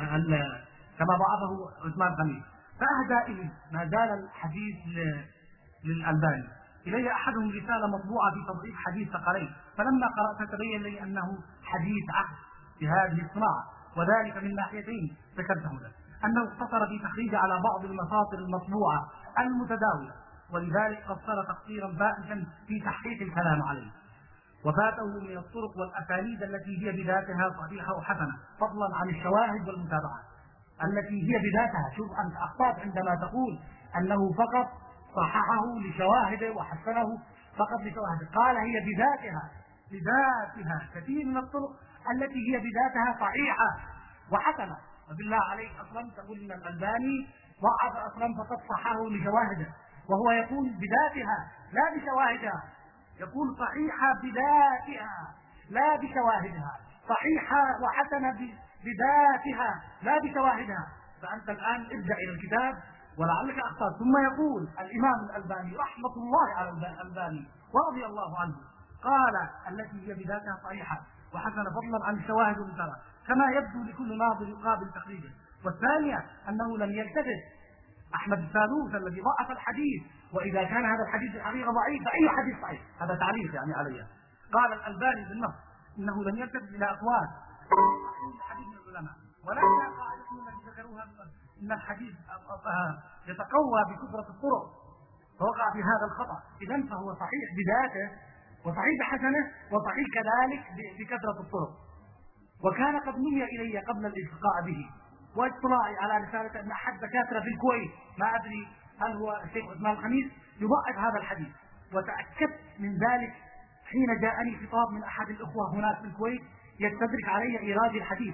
S3: كما ضعفه عثمان خميس. فأهدى إلي ما زال الحديث للألباني. إلي أحدهم رسالة مطبوعة في تضعيف حديث ثقلين، فلما قرأت تبين لي أنه حديث عهد في هذه الصناعة، وذلك من ناحيتين ذكرته لك: أنه اقتصر في تخريج على بعض المساطر المطبوعة المتداولة، ولذلك قصر تقصيرا بائسا في تحقيق الكلام عليه، وفاته من الطرق والأسانيد التي هي بذاتها صحيحة وحسنة، فضلا عن الشواهد والمتابعات التي هي بذاتها. شوف أنت أخطأت عندما تقول أنه فقط صححه لشواهده وحسنه فقط لشواهده. قال هي بذاتها بذاتها كثير من الطرق التي هي بذاتها صحيحة وحسنة. وبالله عليك أصلا تقول إن الألباني ضعف أصلا فقط صححه لشواهده، وهو يقول بذاتها لا بشواهدها، يقول صحيحة بذاتها لا بشواهدها، صحيحة وحسنة بذاتها لا بشواهدها. فأنت الآن ارجع إلى الكتاب ولعلك أخطأت. ثم يقول الإمام الألباني رحمة الله على الألباني ورضي الله عنه، قال التي هي بذاتها صحيحة وحسن فضلا عن الشواهد والمتابعة، كما يبدو لكل ناظر يقابل تقريبا. والثانية أنه لم يلتفت أحمد الثالوث الذي ضعف الحديث، وإذا كان هذا الحديث الحقيقة ضعيف فأي حديث صحيح؟ هذا تعليق يعني عليها. قال الألباني بالنص إنه لم يلتفت إلى أقوال حديث من العلماء، ولا إلى قاعدتهم التي ذكروها إن الحديث يتقوى بكثرة الطرق، فوقع في هذا الخطأ. إذن فهو صحيح بذاته وصحيح بحسنه وصحيح كذلك بكثرة الطرق. وكان قد نهي إلي قبل الالتقاء به واطلاعي على رسالة أن أحد دكاترة في الكويت، ما أدري هل هو الشيخ عثمان خميس، يضعف هذا الحديث. وتأكدت من ذلك حين جاءني خطاب من أحد الأخوة هناك في الكويت يستدرك علي إيراد الحديث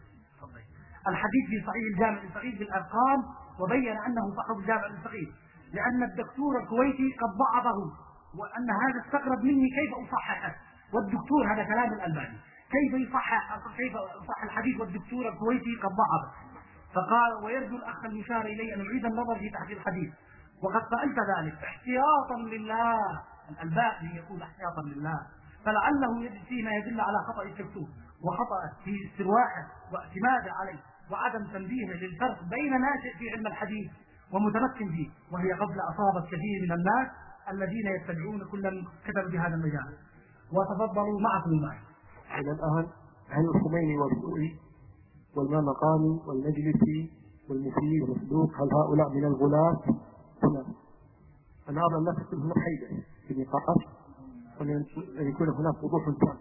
S3: الحديث في صحيح الجامع الفقيه بالأرقام، وبين أنه صحيح الجامع الفقيه، لأن الدكتور الكويتي قد ضعفه، وأن هذا استغرب مني كيف أصححه. والدكتور هذا كلام الألباني، كيف يصحح كيف يصحح الحديث والدكتور الكويتي قد ضعفه. فقال ويرجو الأخ المشار إلي أن أعيد النظر في تحقيق الحديث، وقد فعلت ذلك احتياطا لله. الألباني يقول احتياطا لله، فلعله يجد فيما يدل على خطأ الدكتور وخطأ في استرواحه واعتماده عليه وعدم تنبيهه للفرق بين ناشئ في علم الحديث ومتمكن فيه، وهي قبل أصابت كثير من الناس الذين يتبعون كل كتب بهذا المجال. وتفضلوا معكم معي.
S4: إلى الآن عن الخميني والسوري والمامقاني والمجلسي والمفيد والمصدوق، هل هؤلاء من الغلاة؟ هنا أنا أرى الناس تكون هناك حيدة في النقاش وأن يكون هناك وضوح تام.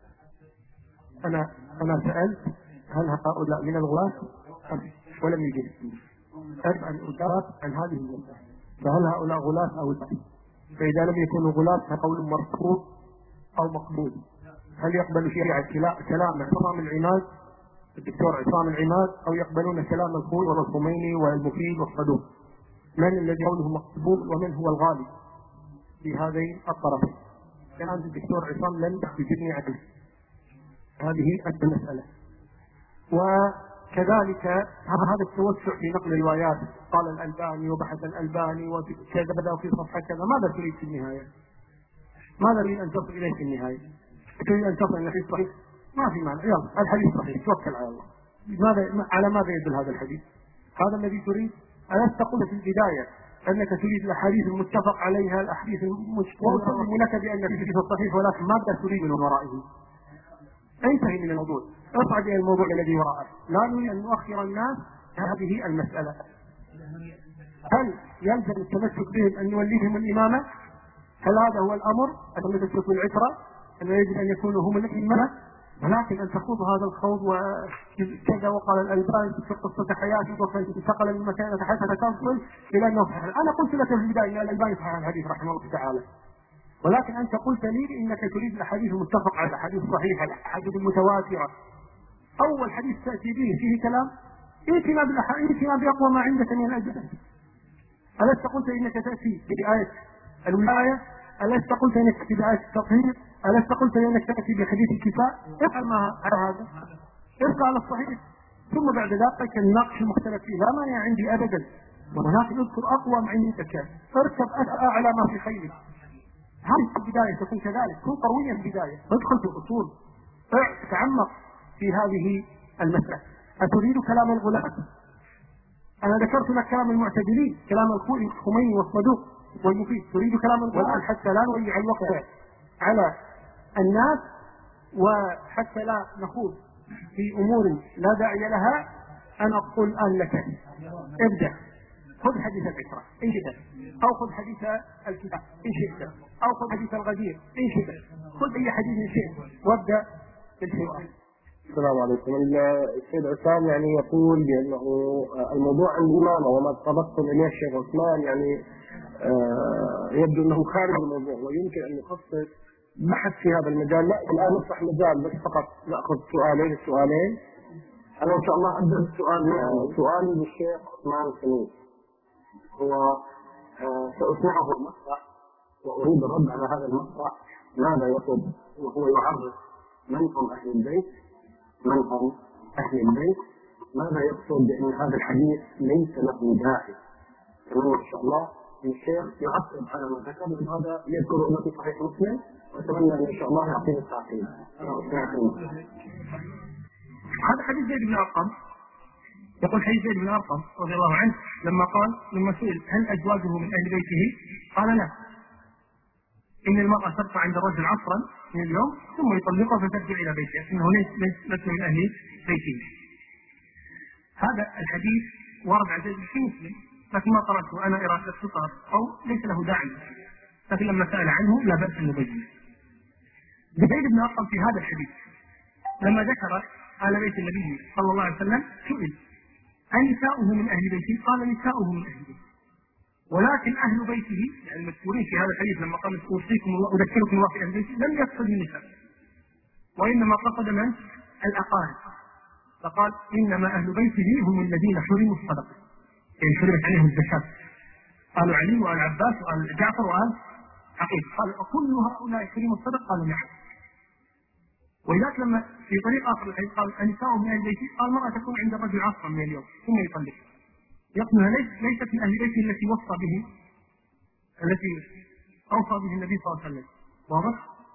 S4: أنا أنا سألت هل هؤلاء من الغلاة ولم يجب. أريد أن أجاب عن هذه المسألة، فهل هؤلاء غلاة أو لا؟ فإذا لم يكونوا غلاة فقول مرفوض أو مقبول. هل يقبل شيعة كلام عصام العماد الدكتور عصام العماد أو يقبلون كلام الخوي والخميني والمفيد والصدوق؟ من الذي قوله مقبول ومن هو الغالب في هذين الطرفين؟ كان الدكتور عصام لن يجبني عليه. هذه المسألة. كذلك هذا التوسع في نقل الروايات، قال الألباني وبحث الألباني وكذا بدأ في صفحة كذا، ماذا تريد في النهاية؟ ماذا تريد أن تصل إليه في النهاية؟ تريد أن تصل إلى الحديث صحيح؟ ما في معنى، يلا الحديث صحيح، توكل على الله. ماذا على ماذا يدل هذا الحديث؟ هذا الذي تريد؟ ألست قلت في البداية أنك تريد الأحاديث المتفق عليها، الأحاديث المشكورة، وأسلم لك بأن الحديث الصحيح، ولكن ماذا تريد من ورائه؟ انتهي من الموضوع، اصعد إلى الموضوع الذي وراءه. لا نريد أن نؤخر الناس هذه المسألة. هل يلزم التمسك بهم أن نوليهم الإمامة؟ هل هذا هو الأمر؟ أن تتركوا العترة؟ أن يجب أن يكونوا هم الإمامة؟ ولكن أن تخوض هذا الخوض وكذا وقال الألباني في قصة حياته وكيف انتقل من مكانة حتى تصل إلى أنه صحيح. أنا قلت لك في البداية أن الألباني صحيح الحديث رحمه الله تعالى، ولكن أنت قلت لي إنك تريد الحديث المتفق على الحديث الصحيح، الحديث المتواترة. أول حديث تأتي به فيه كلام، ائتنا بالأحاديث، ائتنا بأقوى ما عندك من الأدلة. ألست قلت إنك تأتي بآية الولاية؟ ألست قلت إنك تأتي بآية التطهير؟ ألست قلت إنك تأتي بحديث الكفاء؟ افعل ما على هذا، ارجع على الصحيح، ثم بعد ذلك النقش المختلف فيه لا مانع عندي أبدا، ولكن اذكر أقوى ما عندك، اركب أعلى ما في خيرك. هذه البداية تكون كذلك، كن قويا في البداية، ادخل في الأصول، تعمق في هذه المسألة. أتريد كلام الغلاة؟ أنا ذكرت لك كلام المعتدلين، كلام الخميني والصدوق والمفيد. تريد كلام الغلاة حتى لا نضيع الوقت على الناس وحتى لا نخوض في أمور لا داعي لها. أنا أقول الآن لك ابدأ، خذ حديث العشرة إن شئت، أو خذ حديث الكتاب إن شئت، أو خذ حديث الغدير إن شئت، خذ أي حديث إن شئت وابدأ بالحوار.
S2: السلام عليكم. السيد عصام يعني يقول بأنه الموضوع عن الإمامة وما تطرقتم إليه الشيخ عثمان يعني آه يبدو أنه خارج الموضوع، ويمكن أن يخصص بحث في هذا المجال. لا الآن نفتح مجال بس فقط نأخذ سؤالين السؤالين. أنا إن شاء الله أبدأ بالسؤال آه سؤالي للشيخ عثمان الخميس. هو آه سأسمعه المسرح وأريد الرد على هذا المسرح ماذا يقول، وهو يعرف من هم أهل البيت، من هم أهل البيت، ماذا يقصد بأن هذا الحديث ليس له داعي. أتمنى إن شاء الله أن الشيخ يعقب على ما ذكر، من هذا يذكر أنه في صحيح مسلم، وأتمنى أن إن شاء الله يعطينا التعقيب. أنا أسمعكم.
S4: هذا حديث زيد بن أرقم، يقول حديث زيد بن أرقم رضي الله عنه لما قال لما سئل هل أزواجه من أهل بيته قال لا، إن المرأة تبقى عند الرجل عصرا من اليوم ثم يطلقها فترجع إلى بيتها، إنه ليس من أهل بيته. هذا الحديث ورد عن زيد في مسلم، لكن ما قرأته أنا إرادة اختصار أو ليس له داعي، لكن لما سأل عنه لا بأس أن نبين. زيد بن أرقم في هذا الحديث لما ذكر آل بيت النبي صلى الله عليه وسلم سئل أنساؤه من أهل بيته؟ قال نساؤه من أهل بيته، ولكن أهل بيته يعني المذكورين في هذا الحديث لما قال أوصيكم الله أذكركم الله في أهل بيته لم يقصد النساء، وإنما قصد من؟ الأقارب، فقال إنما أهل بيته هم الذين حرموا الصدقة، يعني حرمت عليهم الزكاة، قالوا علي وآل عباس وآل جعفر وآل عقيل، قال أكل هؤلاء حرموا الصدقة؟ قالوا نعم. ولذلك لما في طريق آخر الحديث قال أنساؤهم من أهل بيته، قال المرأة تكون عند الرجل عصرا من اليوم ثم يطلق، يقولها ليست من أهل بيته التي وصى به التي أوصى به النبي صلى الله عليه وسلم. واضح؟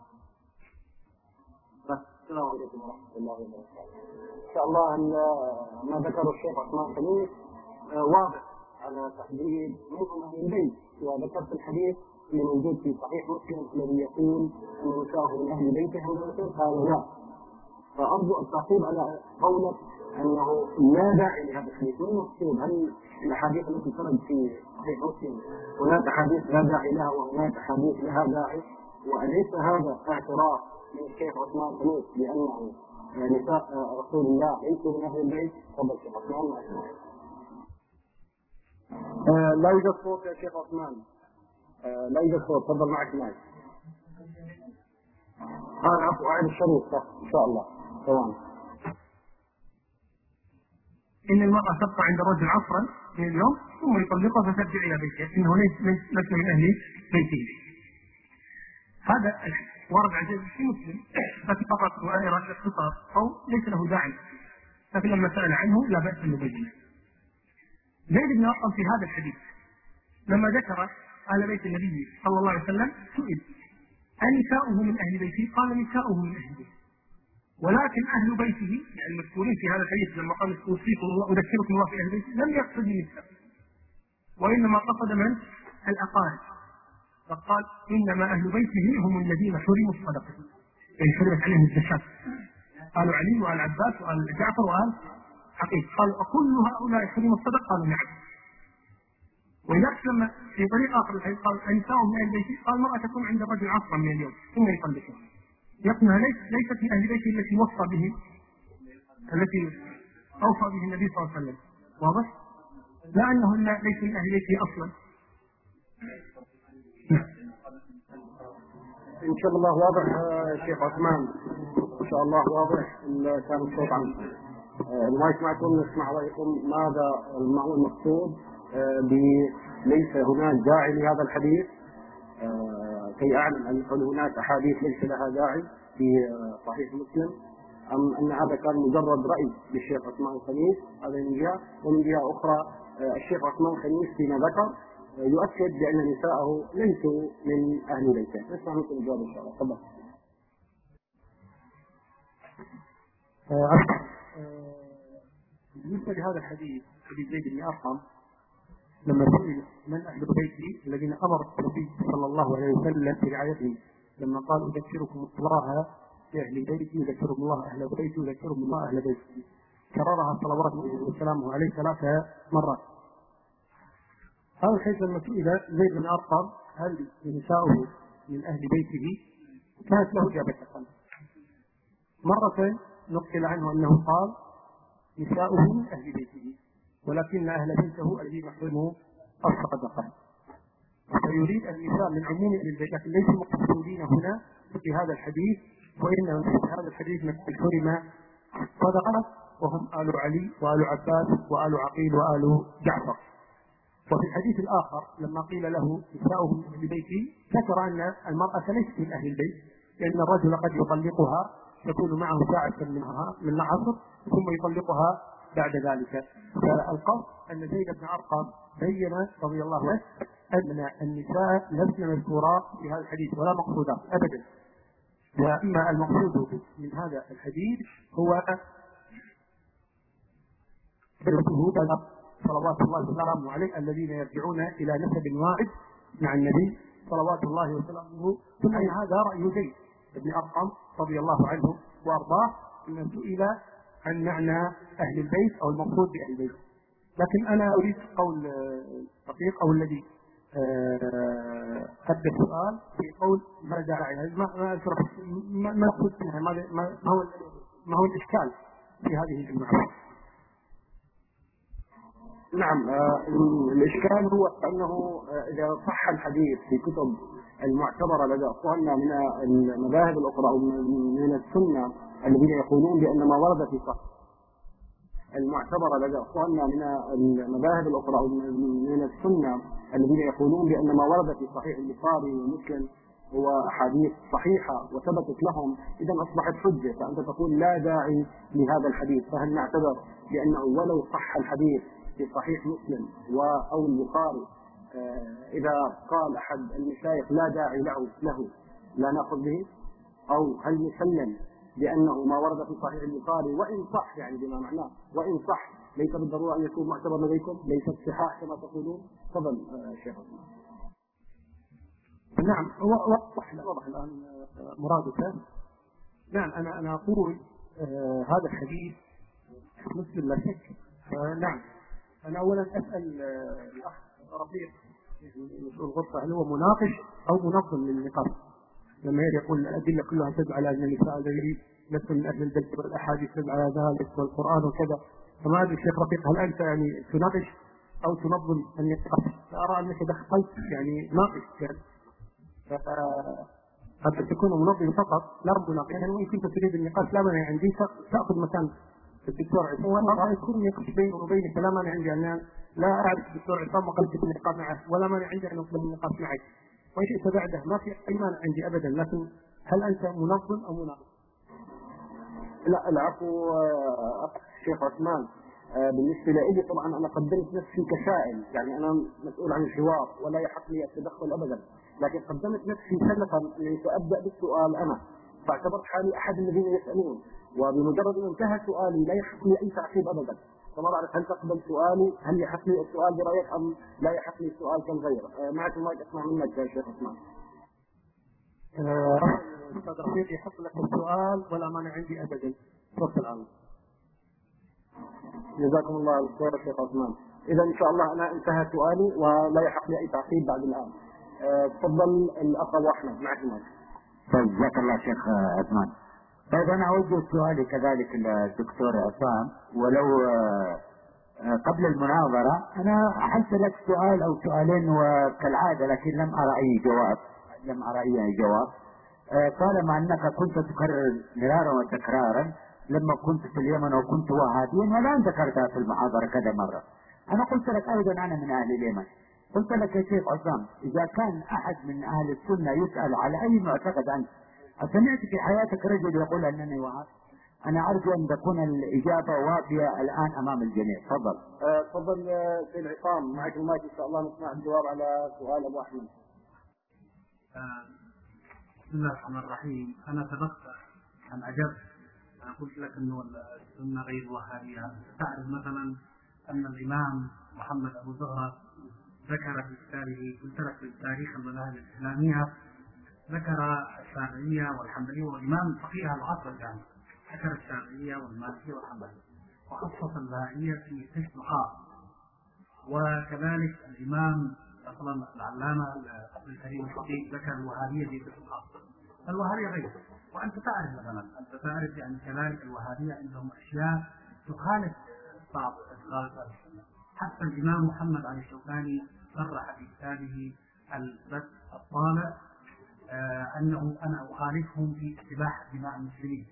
S2: السلام عليكم ورحمة الله وبركاته. إن شاء الله أن ما ذكره الشيخ عثمان الخميس واضح على تحديد من هم أهل البيت، وذكرت الحديث اللي موجود في صحيح مسلم الذي يقول أن نساءه من أهل بيته عند قال لا. فأرجو التعقيب على قولك أنه لا داعي لهذا الحديث. من المقصود؟ هل الأحاديث التي ترد في صحيح مسلم هناك أحاديث لا داعي لها وهناك أحاديث لها داعي؟ وأليس هذا اعتراف من الشيخ عثمان الخميس بأنه نساء رسول الله ليسوا من أهل البيت؟ تفضل شيخ عثمان. آه لا يوجد صوت يا شيخ عثمان. آه لا يوجد صوت. تفضل معك مايك. اه عفوا أعيد الشريط صح إن شاء الله. تمام.
S4: إن المرأة تبقى عند الرجل عصرا من اليوم ثم يطلقها فترجع إلى بيتها، إنه ليس ليس من أهل بيته. هذا ورد عن زيد في مسلم، لكن فقط وأنا إرادة اختصار أو ليس له داعي، لكن لما سأل عنه لا بأس أن يبين. زيد بن أرقم في هذا الحديث لما ذكر آل بيت النبي صلى الله عليه وسلم سئل أنساؤه من أهل بيته؟ قال نساؤه من أهل بيته، ولكن أهل بيته يعني المذكورين في هذا الحديث لما قال أوصيكم الله أذكركم الله في أهل بيته لم يقصد النساء، وإنما قصد من؟ الأقارب، فقال إنما أهل بيته هم الذين حرموا الصدقة، يعني حرمت عليهم الزكاة، قالوا علي وآل عباس وآل جعفر وآل عقيل، قالوا أكل هؤلاء حرموا الصدقة؟ قالوا نعم. ولذلك لما في طريق آخر الحديث قال أنساؤهم من أهل بيته، قال المرأة تكون عند الرجل عصرا من اليوم ثم يطلقها، يقنها ليست من أهل بيته التي وصى به التي أوصى به النبي صلى الله عليه وسلم، واضح؟ لا أنهن ليس من أهل بيته أصلا.
S2: إن شاء الله واضح شيخ عثمان، إن شاء الله واضح. كان الصوت عن المايك معكم، نسمع رأيكم ماذا ما هو المقصود ليس هناك داعي لهذا الحديث، كي أعلم أن هناك أحاديث ليس لها داعي في صحيح مسلم، أم أن هذا كان مجرد رأي للشيخ عثمان الخميس؟ هذا من جهة، ومن جهة أخرى الشيخ عثمان الخميس فيما ذكر يؤكد بأن نساءه ليسوا من أهل بيته. نسمع منكم الجواب إن شاء الله. تفضل.
S4: بالنسبة لهذا الحديث حديث زيد بن أرقم لما سئل من أهل بيته الذين أمر النبي صلى الله عليه وسلم برعايتهم، لما قال أذكركم الله بأهل بيتي يذكركم الله أهل بيتي يذكركم الله أهل بيتي، كررها صلوات الله وسلامه عليه ثلاث مرات. هذا الحديث لما سئل زيد بن أرقم هل نساؤه من أهل بيته كانت له إجابة. مرة نقل عنه أنه قال نساؤه من أهل بيته، ولكن أهل بيته الذين حرموا الصدقة، فيريد النساء من عموم أهل البيت، لكن ليسوا مقصودين هنا في هذا الحديث، وإنما في هذا الحديث من حرم الصدقة وهم آل علي وآل عباس وآل عقيل وآل جعفر. وفي الحديث الآخر لما قيل له نساؤه من أهل بيته ذكر أن المرأة ليست من أهل البيت، لأن الرجل قد يطلقها تكون معه ساعة منها من العصر ثم يطلقها بعد ذلك. فالقصد أن زيد بن أرقم بين رضي الله عنه أن النساء لسن مذكورات في هذا الحديث ولا مقصودات أبدا، وإما المقصود من هذا الحديث هو الشهود صلوات الله وسلامه عليه الذين يرجعون إلى نسب واحد مع النبي صلوات الله وسلامه. ثم هذا رأي زيد بن أرقم رضي الله عنه وأرضاه إن سئل عن معنى أهل البيت أو المقصود بأهل البيت، لكن أنا أريد قول دقيق أو الذي أدى السؤال في قول ما داعي ما ما أشرح ما ما أقصد منها ما هو ما هو الإشكال في هذه الجمعة.
S2: نعم، الإشكال هو أنه إذا صح الحديث في كتب المعتبرة لدى أخواننا من المذاهب الأخرى أو من السنة الذين يقولون بأن ما ورد في صحيح المعتبرة لدى أخواننا من المذاهب الأخرى أو من السنة الذين يقولون بأن ما ورد في صحيح البخاري ومسلم هو أحاديث صحيحة وثبتت لهم، إذا أصبحت حجة، فأنت تقول لا داعي لهذا الحديث. فهل نعتبر بأنه ولو صح الحديث في صحيح مسلم أو البخاري إذا قال أحد المشايخ لا داعي له له لا نأخذ به، أو هل نسلم بأنه ما ورد في صحيح البخاري وإن صح يعني بما معناه وإن صح ليس بالضرورة أن يكون معتبر لديكم، ليس الصحاح كما تقولون؟ تفضل شيخ.
S4: نعم وضح وضح الآن مرادك. نعم أنا أنا أقول آه هذا الحديث مسلم لا شك. نعم أنا أولا أسأل الأخ رفيق مسؤول الغرفة هل هو مناقش أو منظم للنقاش؟ لما يقول الأدلة كلها تدعو على أن النساء الذي لست من أهل البيت والأحاديث تدعو على ذلك والقرآن وكذا، فما أدري الشيخ رفيق هل أنت يعني تناقش أو تنظم النقاش؟ أرى أنك دخلت يعني ناقش يعني قد تكون منظم فقط لا مناقش، يعني وإن كنت تريد النقاش لا مانع عندي تأخذ مكان الدكتور عصام وأنا يكون يقص بيني وبينك لا مانع عندي أن لا أعرف الدكتور عصام وقد كنت النقاش معه ولا مانع عندي أن أقبل النقاش معك، وإن شئت بعده ما في أي مانع عندي أبدا، لكن هل أنت منظم أو مناقش؟
S2: لا العفو أخ شيخ عثمان. بالنسبة لي طبعا أنا قدمت نفسي كسائل، يعني أنا مسؤول عن الحوار ولا يحق لي التدخل أبدا، لكن قدمت نفسي سلفا أني سأبدأ بالسؤال أنا، فاعتبرت حالي أحد الذين يسألون، وبمجرد أن انتهى سؤالي لا يحق لي أي تعقيب أبدا. فما بعرف هل تقبل سؤالي، هل يحق لي السؤال برأيك أم لا يحق لي السؤال كالغير؟ معك المايك، أسمع منك يا شيخ عثمان.
S4: أستاذ رفيق يحق لك السؤال ولا مانع عندي أبدا. تفضل الآن.
S2: جزاكم الله الخير شيخ عثمان. إذا إن شاء الله أنا انتهى سؤالي ولا يحق لي أي تعقيب بعد الآن. تفضل الأخ أبو أحمد، معك المايك.
S5: طيب جزاك الله شيخ عثمان. طيب أنا أوجه سؤالي كذلك للدكتور عصام، ولو قبل المناظرة أنا أحلت لك سؤال أو سؤالين وكالعادة لكن لم أرى أي جواب لم أرى أي جواب طالما أنك كنت تكرر مرارا وتكرارا لما كنت في اليمن وكنت وهابيا، والآن ذكرتها في المحاضرة كذا مرة. أنا قلت لك أيضا أنا من أهل اليمن، قلت لك يا شيخ عصام إذا كان أحد من أهل السنة يسأل على أي معتقد أنت سمعت في حياتك رجل يقول أنني وهابي، أنا أرجو أن تكون الإجابة وافية الآن أمام الجميع. تفضل.
S2: أه تفضل سيد عصام، معك المايك إن شاء الله نسمع الجواب على سؤال أبو أحمد.
S3: أه بسم الله الرحمن الرحيم. أنا سبقت أن أجبت، أنا قلت لك أنه السنة غير وهابية. تعرف مثلا أن الإمام محمد أبو زهرة ذكر في كتابه، قلت لك في تاريخ المذاهب الإسلامية، ذكر الشافعية والحنبلية والإمام فقيه العصر الجامع، ذكر الشافعية والمالكية والحنبلية، وخصص البهائية في قسم خاص، وكذلك الإمام أصلا العلامة عبد الكريم الخطيب ذكر الوهابية في قسم خاص. الوهابية غير، وأنت تعرف مثلا أنت تعرف يعني كذلك الوهابية عندهم أشياء تخالف بعض أشخاص السنة. حتى الإمام محمد علي الشوكاني صرح في كتابه البث الطالع آه أنه أنا أخالفهم في استباحة دماء المسلمين،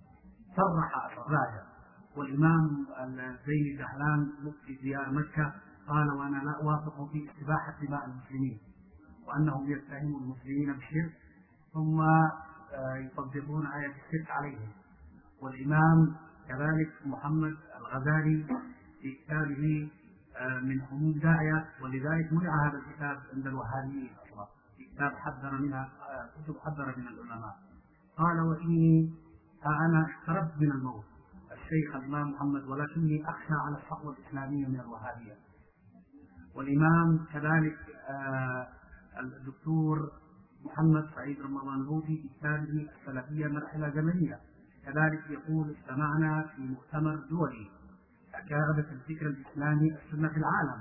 S3: صرح الراجع. والإمام زين الدهلان مفتي ديار مكة قال وأنا لا أوافق في استباحة دماء المسلمين، وأنهم يتهمون المسلمين بالشرك ثم آه يطبقون آية الشرك عليهم. والإمام كذلك محمد الغزالي في كتابه آه من حمود داعية، ولذلك منع هذا الكتاب عند الوهابيين أصلا، كتاب حذر منها كتب حذر من العلماء. قال وإني أنا اقتربت من الموت الشيخ الإمام محمد ولكني أخشى على الصحوة الإسلامية من الوهابية. والإمام كذلك آه الدكتور محمد سعيد رمضان الهوتي في كتابه السلفية مرحلة زمنية كذلك يقول استمعنا في مؤتمر دولي أكابة الفكر الإسلامي السنة في العالم،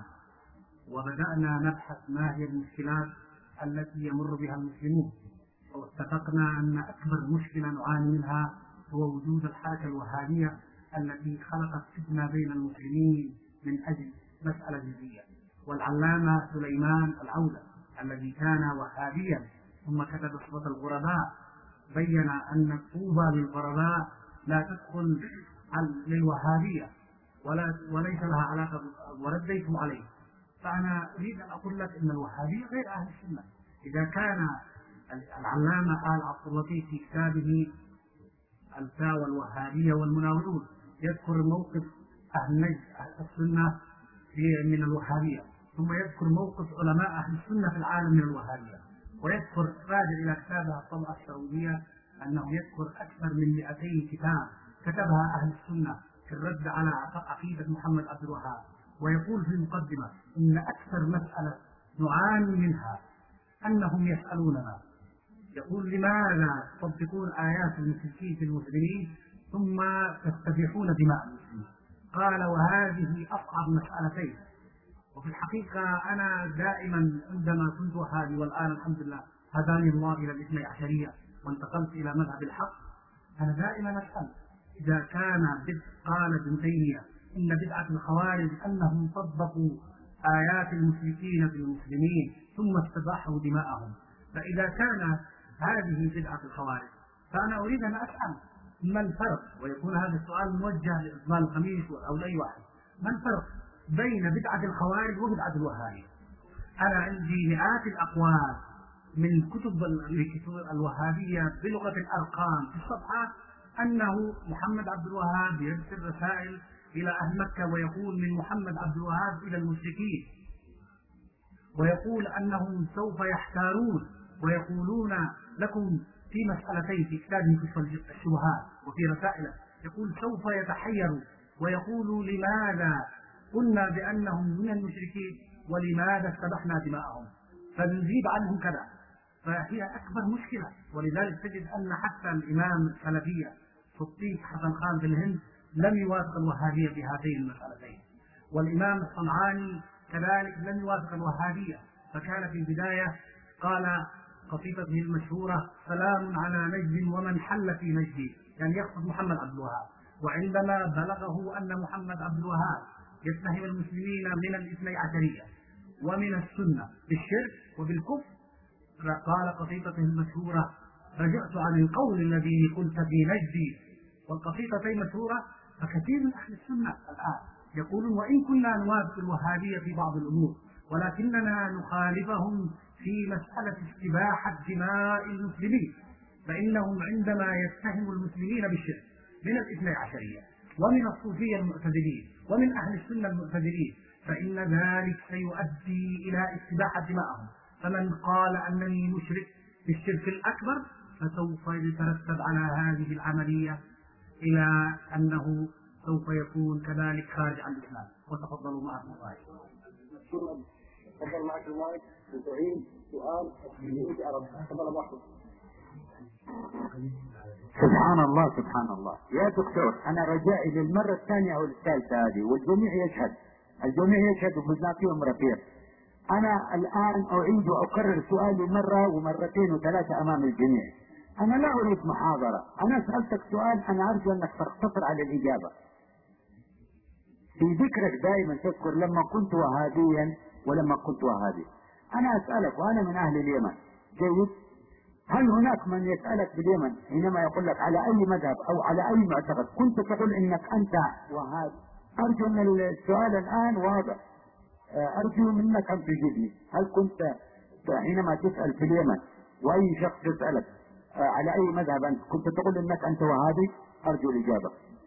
S3: وبدأنا نبحث ما هي المشكلات التي يمر بها المسلمون، واتفقنا أن أكبر مشكلة نعاني منها هو وجود الحركة الوهابية التي خلقت فتنة بين المسلمين من أجل مسألة جزئية. والعلامة سليمان العودة الذي كان وهابيا ثم كتب صفة الغرباء بين أن الطوبى للغرباء لا تدخل للوهابية ولا وليس لها علاقة، ورديتم عليه. فأنا أريد أن أقول لك أن الوهابية غير أهل السنة. إذا كان العلامة آل عبد اللطيف في كتابه الفتاوى الوهابية والمناورون يذكر موقف أهل نجد أهل السنة من الوهابية، ثم يذكر موقف علماء أهل السنة في العالم من الوهابية، ويذكر راجع إلى كتابها الطبعة السعودية أنه يذكر أكثر من مئتين كتاب كتبها أهل السنة في الرد على عقيدة محمد عبد الوهاب، ويقول في المقدمة إن أكثر مسألة نعاني منها أنهم يسألوننا، يقول لماذا تطبقون آيات المشركين في المسلمين ثم تستبيحون دماء المسلمين؟ قال وهذه أصعب مسألتين. وفي الحقيقة أنا دائما عندما كنت وهابي والآن الحمد لله هداني الله إلى الاثني عشرية وانتقلت إلى مذهب الحق، أنا دائما أسأل إذا كان بدء قال ابن تيمية إن بدعة الخوارج أنهم طبقوا آيات المشركين في المسلمين ثم استباحوا دماءهم، فإذا كان هذه بدعة الخوارج فأنا أريد أن أسأل ما الفرق، ويكون هذا السؤال موجه لإقبال الخميس أو لأي واحد، ما الفرق بين بدعة الخوارج وبدعة الوهابية؟ أنا عندي مئات الأقوال من كتب الوهابية بلغة الأرقام في الصفحات أنه محمد عبد الوهاب يرسل رسائل إلى أهل مكة ويقول من محمد عبد الوهاب إلى المشركين، ويقول أنهم سوف يحتارون ويقولون لكم في مسألتين في كتابه كشف الشبهات وفي رسائله، يقول سوف يتحيروا ويقول لماذا قلنا بأنهم من المشركين ولماذا استبحنا دماءهم فنجيب عنهم كذا. فهي أكبر مشكلة، ولذلك تجد أن حتى الإمام السلفية صديق حسن خان في الهند لم يوافق الوهابية في هاتين المسألتين، والإمام الصنعاني كذلك لم يوافق الوهابية، فكان في البداية قال قصيدته المشهورة سلام على نجد ومن حل في نجدي، يعني يقصد محمد عبد الوهاب. وعندما بلغه أن محمد عبد الوهاب يتهم المسلمين من الاثني عشرية ومن السنة بالشرك وبالكفر قال قصيدته المشهورة رجعت عن القول الذي قلت في نجدي. والقصيدتين مشهورة، فكثير من أهل السنة الآن يقولون وإن كنا نوافق الوهابية في بعض الأمور ولكننا نخالفهم في مسألة استباحة دماء المسلمين، فإنهم عندما يتهموا المسلمين بالشرك من الاثني عشرية ومن الصوفية المعتزلين ومن أهل السنة المعتزلين فإن ذلك سيؤدي إلى استباحة دماءهم. فمن قال أنني مشرك بالشرك الأكبر فسوف يترتب على هذه العملية إلى أنه سوف يكون كذلك خارج عن الإسلام. وتفضلوا معكم الله.
S2: تفضل معك المايك وتعيد سؤال بالإنجليزي عربي. تفضل أبو
S5: سبحان الله سبحان الله يا دكتور، أنا رجائي للمرة الثانية أو الثالثة هذه والجميع يشهد، الجميع يشهد وبالذات فيهم رفيق. أنا الآن أعيد وأكرر سؤالي مرة ومرتين وثلاثة أمام الجميع. أنا لا أريد محاضرة، أنا سألتك سؤال أنا أرجو أنك تختصر على الإجابة. في ذكرك دائما تذكر لما كنت وهابيا ولما كنت وهابي. أنا أسألك وأنا من أهل اليمن، جيد؟ هل هناك من يسألك باليمن حينما يقول لك على أي مذهب أو على أي معتقد كنت تقول إنك أنت وهابي؟ أرجو أن السؤال الآن واضح، أرجو منك أن تجيبني. هل كنت حينما تسأل في اليمن وأي شخص يسألك على أي مذهب أنت كنت تقول إنك أنت وهابي؟ أرجو الإجابة.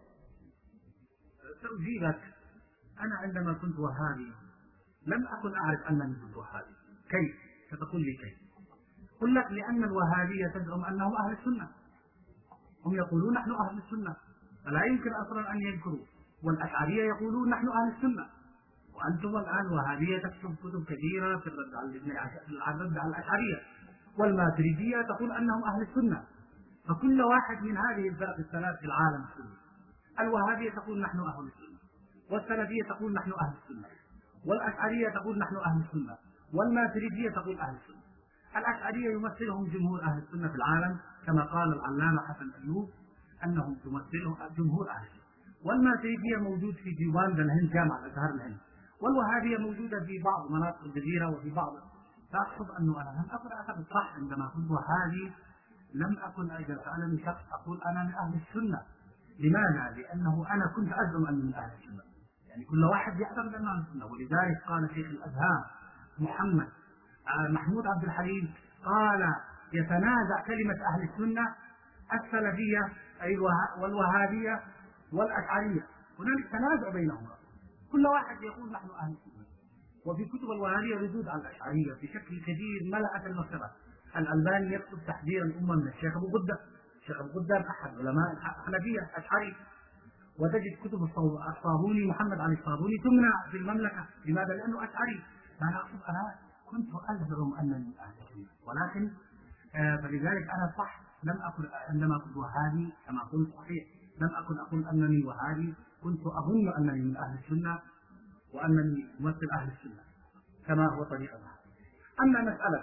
S3: سأجيبك. أنا عندما كنت وهابي لم أكن أعرف أنني كنت وهابي. كيف؟ ستقول لي كيف؟ قل لك لأن الوهابية تزعم أنهم أهل السنة، هم يقولون نحن أهل السنة فلا يمكن أصلا أن يذكروا، والأشعرية يقولون نحن أهل السنة، وأنتم الآن وهابية تكتب كتب كثيرة في الرد على الرد على الأشعرية، والماتريدية تقول أنهم أهل السنة. فكل واحد من هذه الفرق الثلاث في العالم السني، الوهابية تقول نحن أهل السنة، والسلفية تقول نحن أهل السنة، والأشعرية تقول نحن أهل السنة، والماتريدية تقول أهل السنة. الأشعرية يمثلهم جمهور أهل السنة في العالم كما قال العلامة حسن أيوب أنهم تمثلهم جمهور أهل السنة، والماتريدية موجود في ديوان الهند جامعة الأزهر الهند، والوهابية موجودة في بعض مناطق الجزيرة وفي بعض. فأقصد أنه أنا لم أكن أعتقد صح عندما كنت وهابي، لم أكن إذا سألني شخص أقول أنا من أهل السنة. لماذا؟ لأنه أنا كنت أزعم أني من أهل السنة، يعني كل واحد يعتقد أنه أهل السنة. ولذلك قال شيخ الأزهار محمد محمود عبد الحليم قال يتنازع كلمة أهل السنة السلفية أي والوهابية والأشعرية، هنالك تنازع بينهما، كل واحد يقول نحن أهل السنة. وفي كتب الوهابية ردود على الأشعرية بشكل كثير ملأت المكتبة. الألباني يكتب تحذير الأمة من الشيخ أبو غدة، الشيخ أبو غدة أحد علماء الحنفية أشعري. وتجد كتب الصابوني محمد علي الصابوني تمنع في المملكة. لماذا؟ لأنه أشعري. فأنا أقصد أنا كنت أزعم أنني من أهل السنة، ولكن آه فلذلك أنا صح لم أقل عندما كنت وهابي كما قلت صحيح، لم أكن أقول أنني وهابي، كنت أظن أنني من أهل السنة وأنني ممثل أهل السنة كما هو طريقة الوهابي. أما مسألة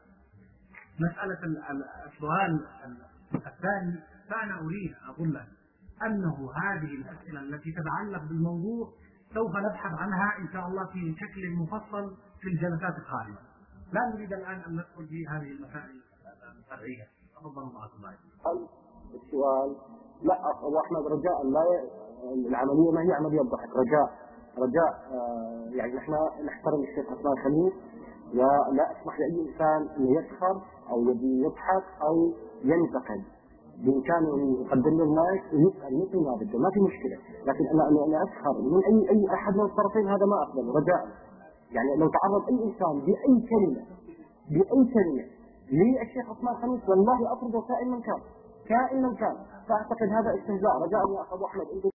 S3: مسألة السؤال الثاني فأنا أريد أقول لك أنه هذه الأسئلة التي تتعلق بالموضوع سوف نبحث عنها إن شاء الله في شكل مفصل في الجلسات القادمة. لا نريد الآن أن ندخل في هذه المسائل الفرعية. تفضلوا معكم الله.
S2: هل السؤال لا أبو أحمد رجاء لا ي... العملية ما هي عملية ضحك، رجاء رجاء آه يعني نحن نحترم الشيخ عثمان خليل ولا أسمح لأي إنسان أن يسخر أو يضحك أو ينتقد. بإمكانه أن يقدم له المايك ويسأل مثل ما بده، ما في مشكلة. لكن أنا أنا أسخر من أي أي أحد من الطرفين هذا ما أقبل رجاء. يعني لو تعرض أي إنسان بأي كلمة بأي كلمة للشيخ عثمان الخميس والله أطرده كائن من كان كائن من كان، فأعتقد هذا استهزاء. رجاء يا أخو أحمد